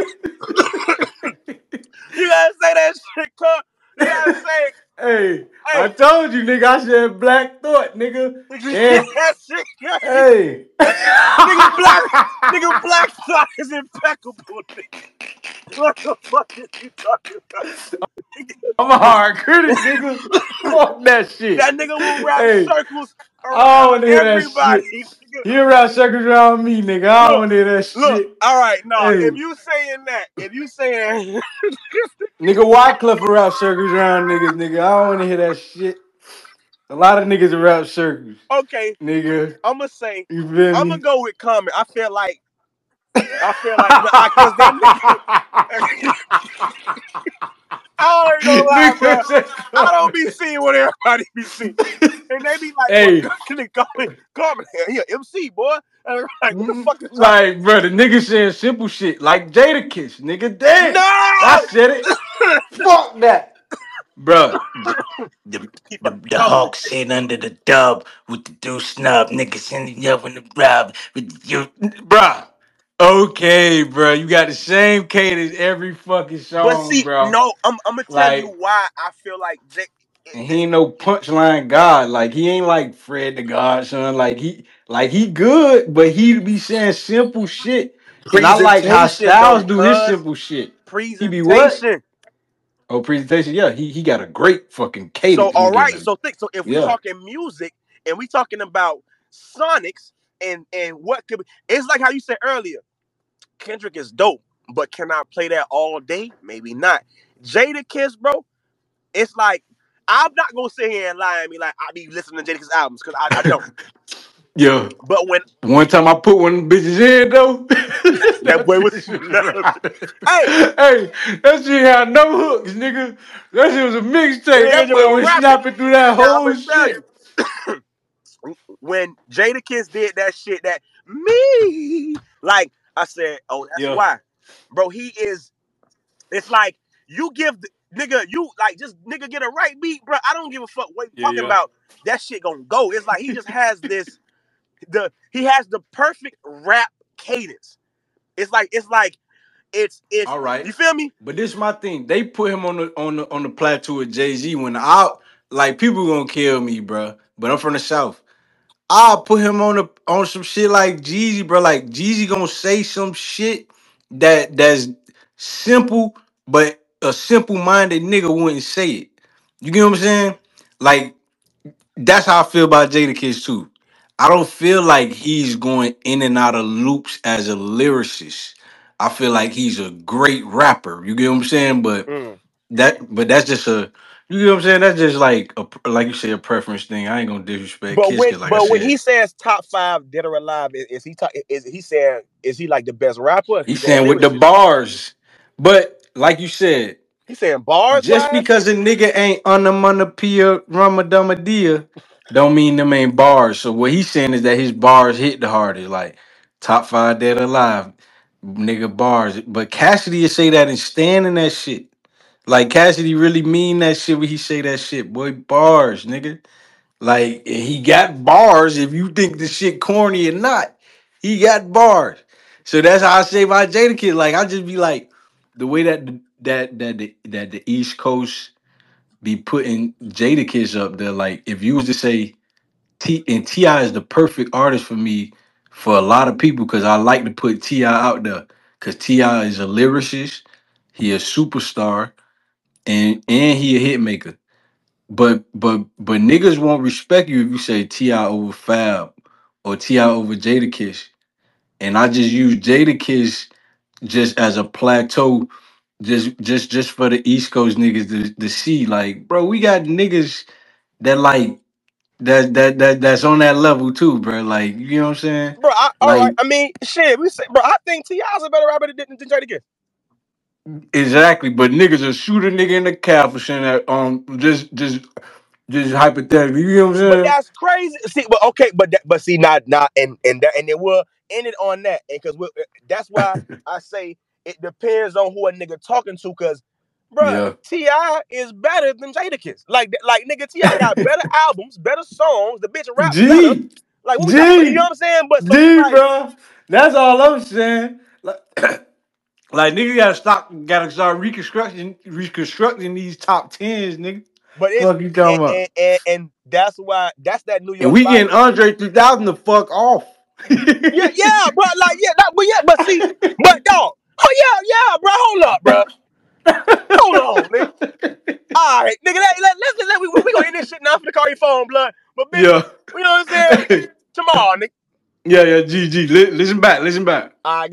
You gotta say that shit, cuz. You gotta say, Hey, I hey, told you, nigga, I said Black Thought, nigga. And that shit, cuz. hey. Nigga black, nigga black thought is impeccable. Nigga. What the fuck is you talking about? I'm a hard critic, nigga. Fuck that shit. That nigga will wrap Hey, circles I don't around want to hear that everybody. shit. Nigga. He around circles around me, nigga. I don't Look, want to hear that look. shit. All right, no. Hey, If you saying that, if you saying nigga, Wycliffe around circles around niggas, nigga. I don't want to hear that shit. A lot of niggas around circles, okay, nigga. I'm gonna say You feel I'm gonna me? go with Common. I feel like I feel like I cause that nigga. I ain't gonna lie, bro. Nigga said I don't Common. be seeing what everybody be seeing. And they be like, boy, Hey, Common, Common, Common, here, M C, boy. And I'm like, what the mm, fuck is up? like, bro, the nigga saying simple shit like Jada Kiss, nigga. Damn, I No! said it. Fuck that, bro. The, the, He the, fucking the coming. Hawk sitting under the dub with the do snub, nigga sending up in the rub with you, bruh. Okay, bro, you got the same cadence every fucking But song, see, bro. no, I'm, I'm gonna tell you Like, why I feel like J- it, and he this ain't no punchline god. Like he ain't like Fred the Godson. Like he like he good, but he be saying simple shit. And I like how presentation Styles though, do his cuz simple shit. He be what? presentation. Oh, presentation. Yeah, he he got a great fucking So cadence. He all getting right, it. so think so if we Yeah. talking music and we talking about Sonics, and and what could be, it's like how you said earlier, Kendrick is dope, but can I play that all day? Maybe not. Jadakiss, bro, it's like I'm not gonna sit here and lie at me like I be listening to Jadakiss albums because I, I don't. Yeah. But when One time I put one of the bitches in though. that that boy was bitch was right. hey, Hey, that shit had no hooks, nigga. That shit was a mixtape. yeah, That you boy were was rapping. snapping through that Now I'm whole gonna tell shit. you, when Jadakiss did that shit, that me, like I said, oh, that's Yeah. why, bro. He is. It's like you give the, nigga, you like just nigga get a right beat, bro. I don't give a fuck what you Yeah, talking yeah. about. That shit gonna go. It's like he just has this the he has the perfect rap cadence. It's like it's like it's it's All right. you feel me? But this is my thing. They put him on the on the on the plateau with Jay-Z when I like people gonna kill me, bro. But I'm from the South. I'll put him on the on some shit like Jeezy, bro. Like Jeezy gonna say some shit that that's simple, but a simple minded nigga wouldn't say it. You get what I'm saying? Like that's how I feel about Jadakiss too. I don't feel like he's going in and out of loops as a lyricist. I feel like he's a great rapper. You get what I'm saying? But Mm. that, but that's just a, you get what I'm saying? That's just like a, like you say, a preference thing. I ain't gonna disrespect But Kiss when because, like I but when said, he says top five dead or alive, is, is he ta- is he saying is he like the best rapper? Or is he the he's best saying with the lyricist? bars. But like you said, He's saying bars just wise, because a nigga ain't onomatopoeia ramadamadia don't mean them ain't bars. So what he's saying is that his bars hit the hardest, like top five dead or alive, nigga bars. But Cassidy will say that and stand in that shit. Like Cassidy really mean that shit when he say that shit. Boy, bars, nigga. Like he got bars. If you think the shit corny or not, he got bars. So that's how I say about Jadakiss. Like I just be like the way that the, that that the, that the East Coast be putting Jadakiss up there. Like if you was to say T and Ti is the perfect artist for me for a lot of people because I like to put Ti out there because Ti is a lyricist, he a superstar, and and he a hit maker. But but but niggas won't respect you if you say Ti over Fab or Ti over Jadakiss. And I just use Jadakiss just as a plateau, just just just for the East Coast niggas to, to see. Like, bro, we got niggas that like that that that that's on that level too, bro. Like, you know what I'm saying? bro. I, all right, Like, I mean, shit. We say, bro. I think T I's a better rapper than, than, than Jadakiss. exactly. But niggas will shoot a nigga in the calf for saying that um just just just hypothetically. You know what I'm But saying? that's crazy. See, but okay, but that, but see, not not and and that and then we'll end it on that, and because that's why I say it depends on who a nigga talking to, because, bruh, Yeah. Ti is better than Jadakiss. Like like nigga, Ti got better albums, better songs. The bitch rap better. G, Like what we talking about? You know G, what I'm saying? But so it's G, like, bro. That's all I'm saying. Like, like nigga gotta stop, gotta start reconstructing, reconstructing these top tens, nigga. but it's Fuck you and talking about? and, and, and that's why that's that New And York we bias. getting Andre three thousand the fuck off. Yeah, yeah, bro. Like yeah, that, but yeah, but see, but dog. Oh yeah, yeah, bro. Hold up, bro. Hold on, nigga. All right, nigga. Let, let, let's let we we gonna end this shit now for the call your phone, blood. But bitch, Yeah. you know what I'm saying? Tomorrow, nigga. Yeah, yeah, G, G. Li- listen back, listen back. All right.